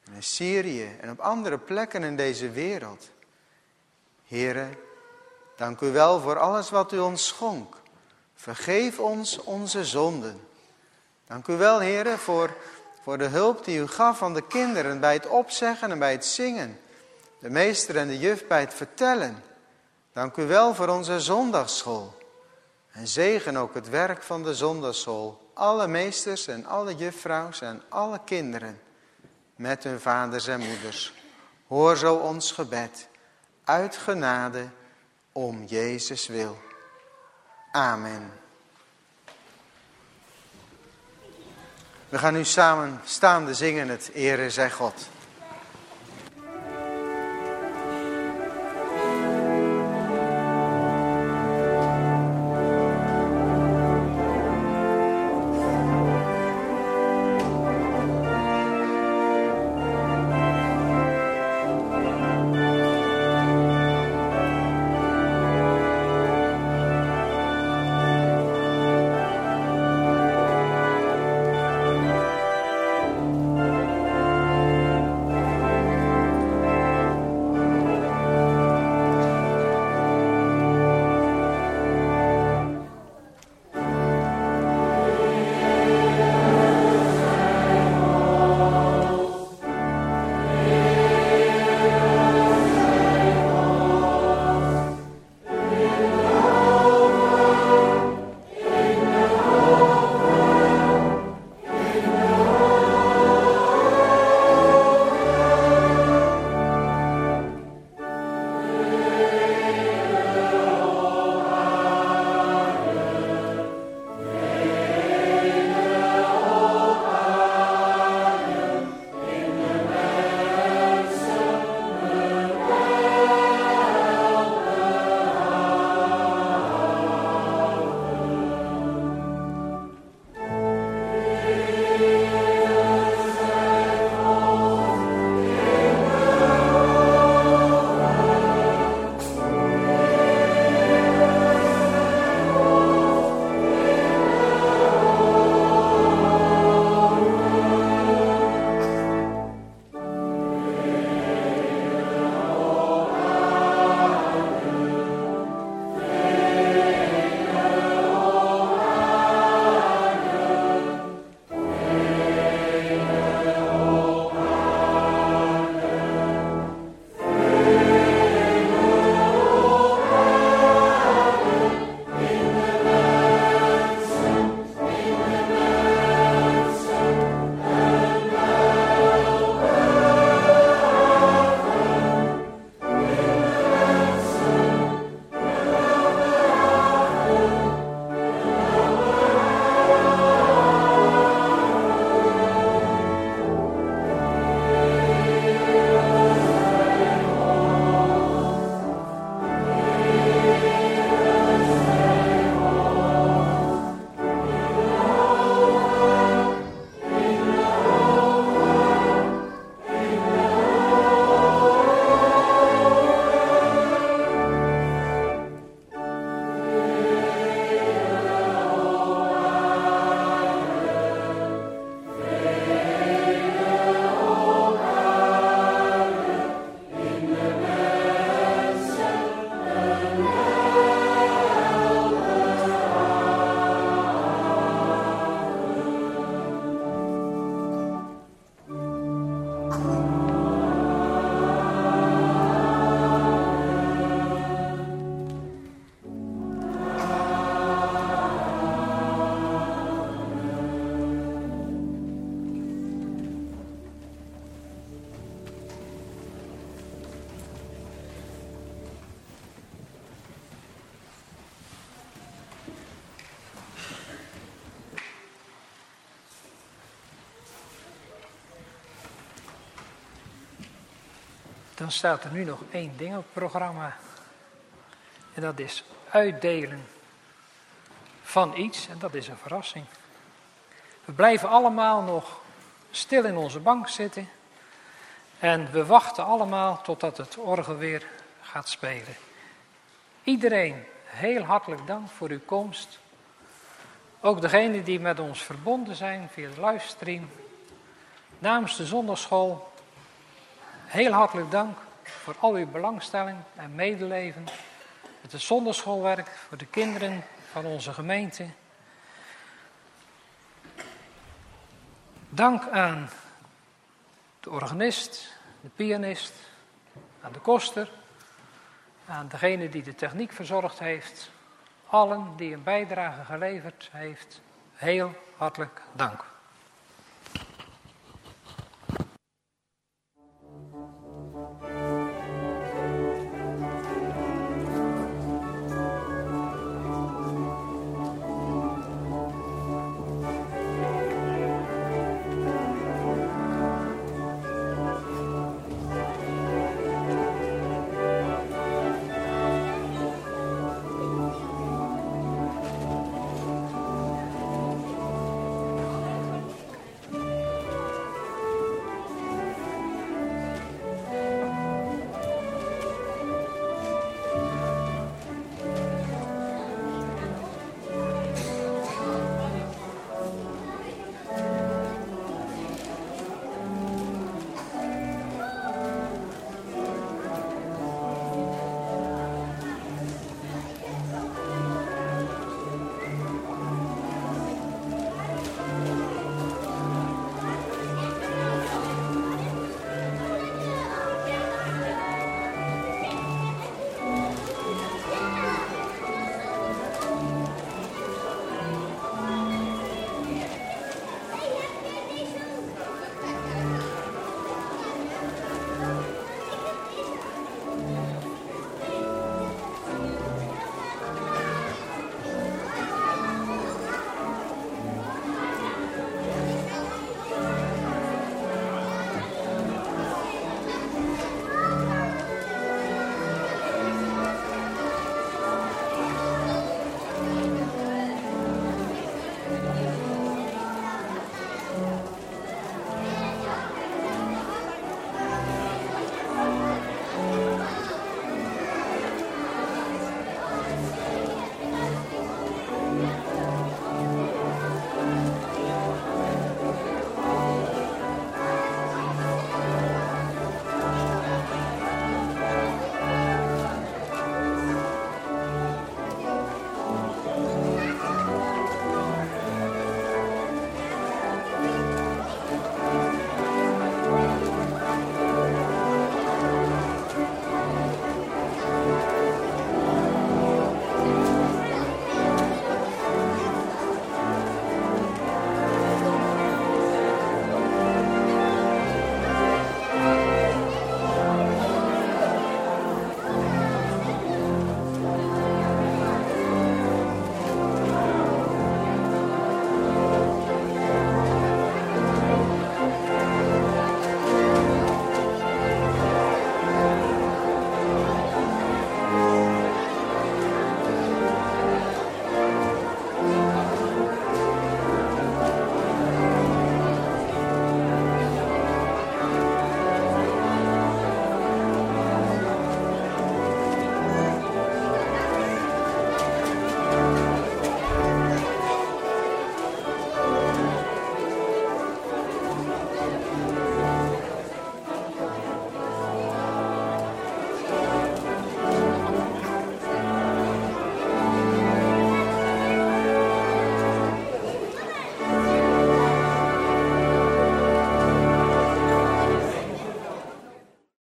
in Syrië en op andere plekken in deze wereld. Here, dank u wel voor alles wat u ons schonk. Vergeef ons onze zonden. Dank u wel, Here, voor, voor de hulp die u gaf aan de kinderen bij het opzeggen en bij het zingen. De meester en de juf bij het vertellen. Dank u wel voor onze zondagsschool. En zegen ook het werk van de zondagsschool. Alle meesters en alle juffrouws en alle kinderen. Met hun vaders en moeders. Hoor zo ons gebed. Uit genade om Jezus wil. Amen. We gaan nu samen staande zingen het Ere zij God. Dan staat er nu nog één ding op het programma. En dat is uitdelen van iets. En dat is een verrassing. We blijven allemaal nog stil in onze bank zitten. En we wachten allemaal totdat het orgel weer gaat spelen. Iedereen, heel hartelijk dank voor uw komst. Ook degenen die met ons verbonden zijn via de livestream. Namens de zondagschool heel hartelijk dank voor al uw belangstelling en medeleven met het zondagschoolwerk voor de kinderen van onze gemeente. Dank aan de organist, de pianist, aan de koster, aan degene die de techniek verzorgd heeft. Allen die een bijdrage geleverd heeft, heel hartelijk dank.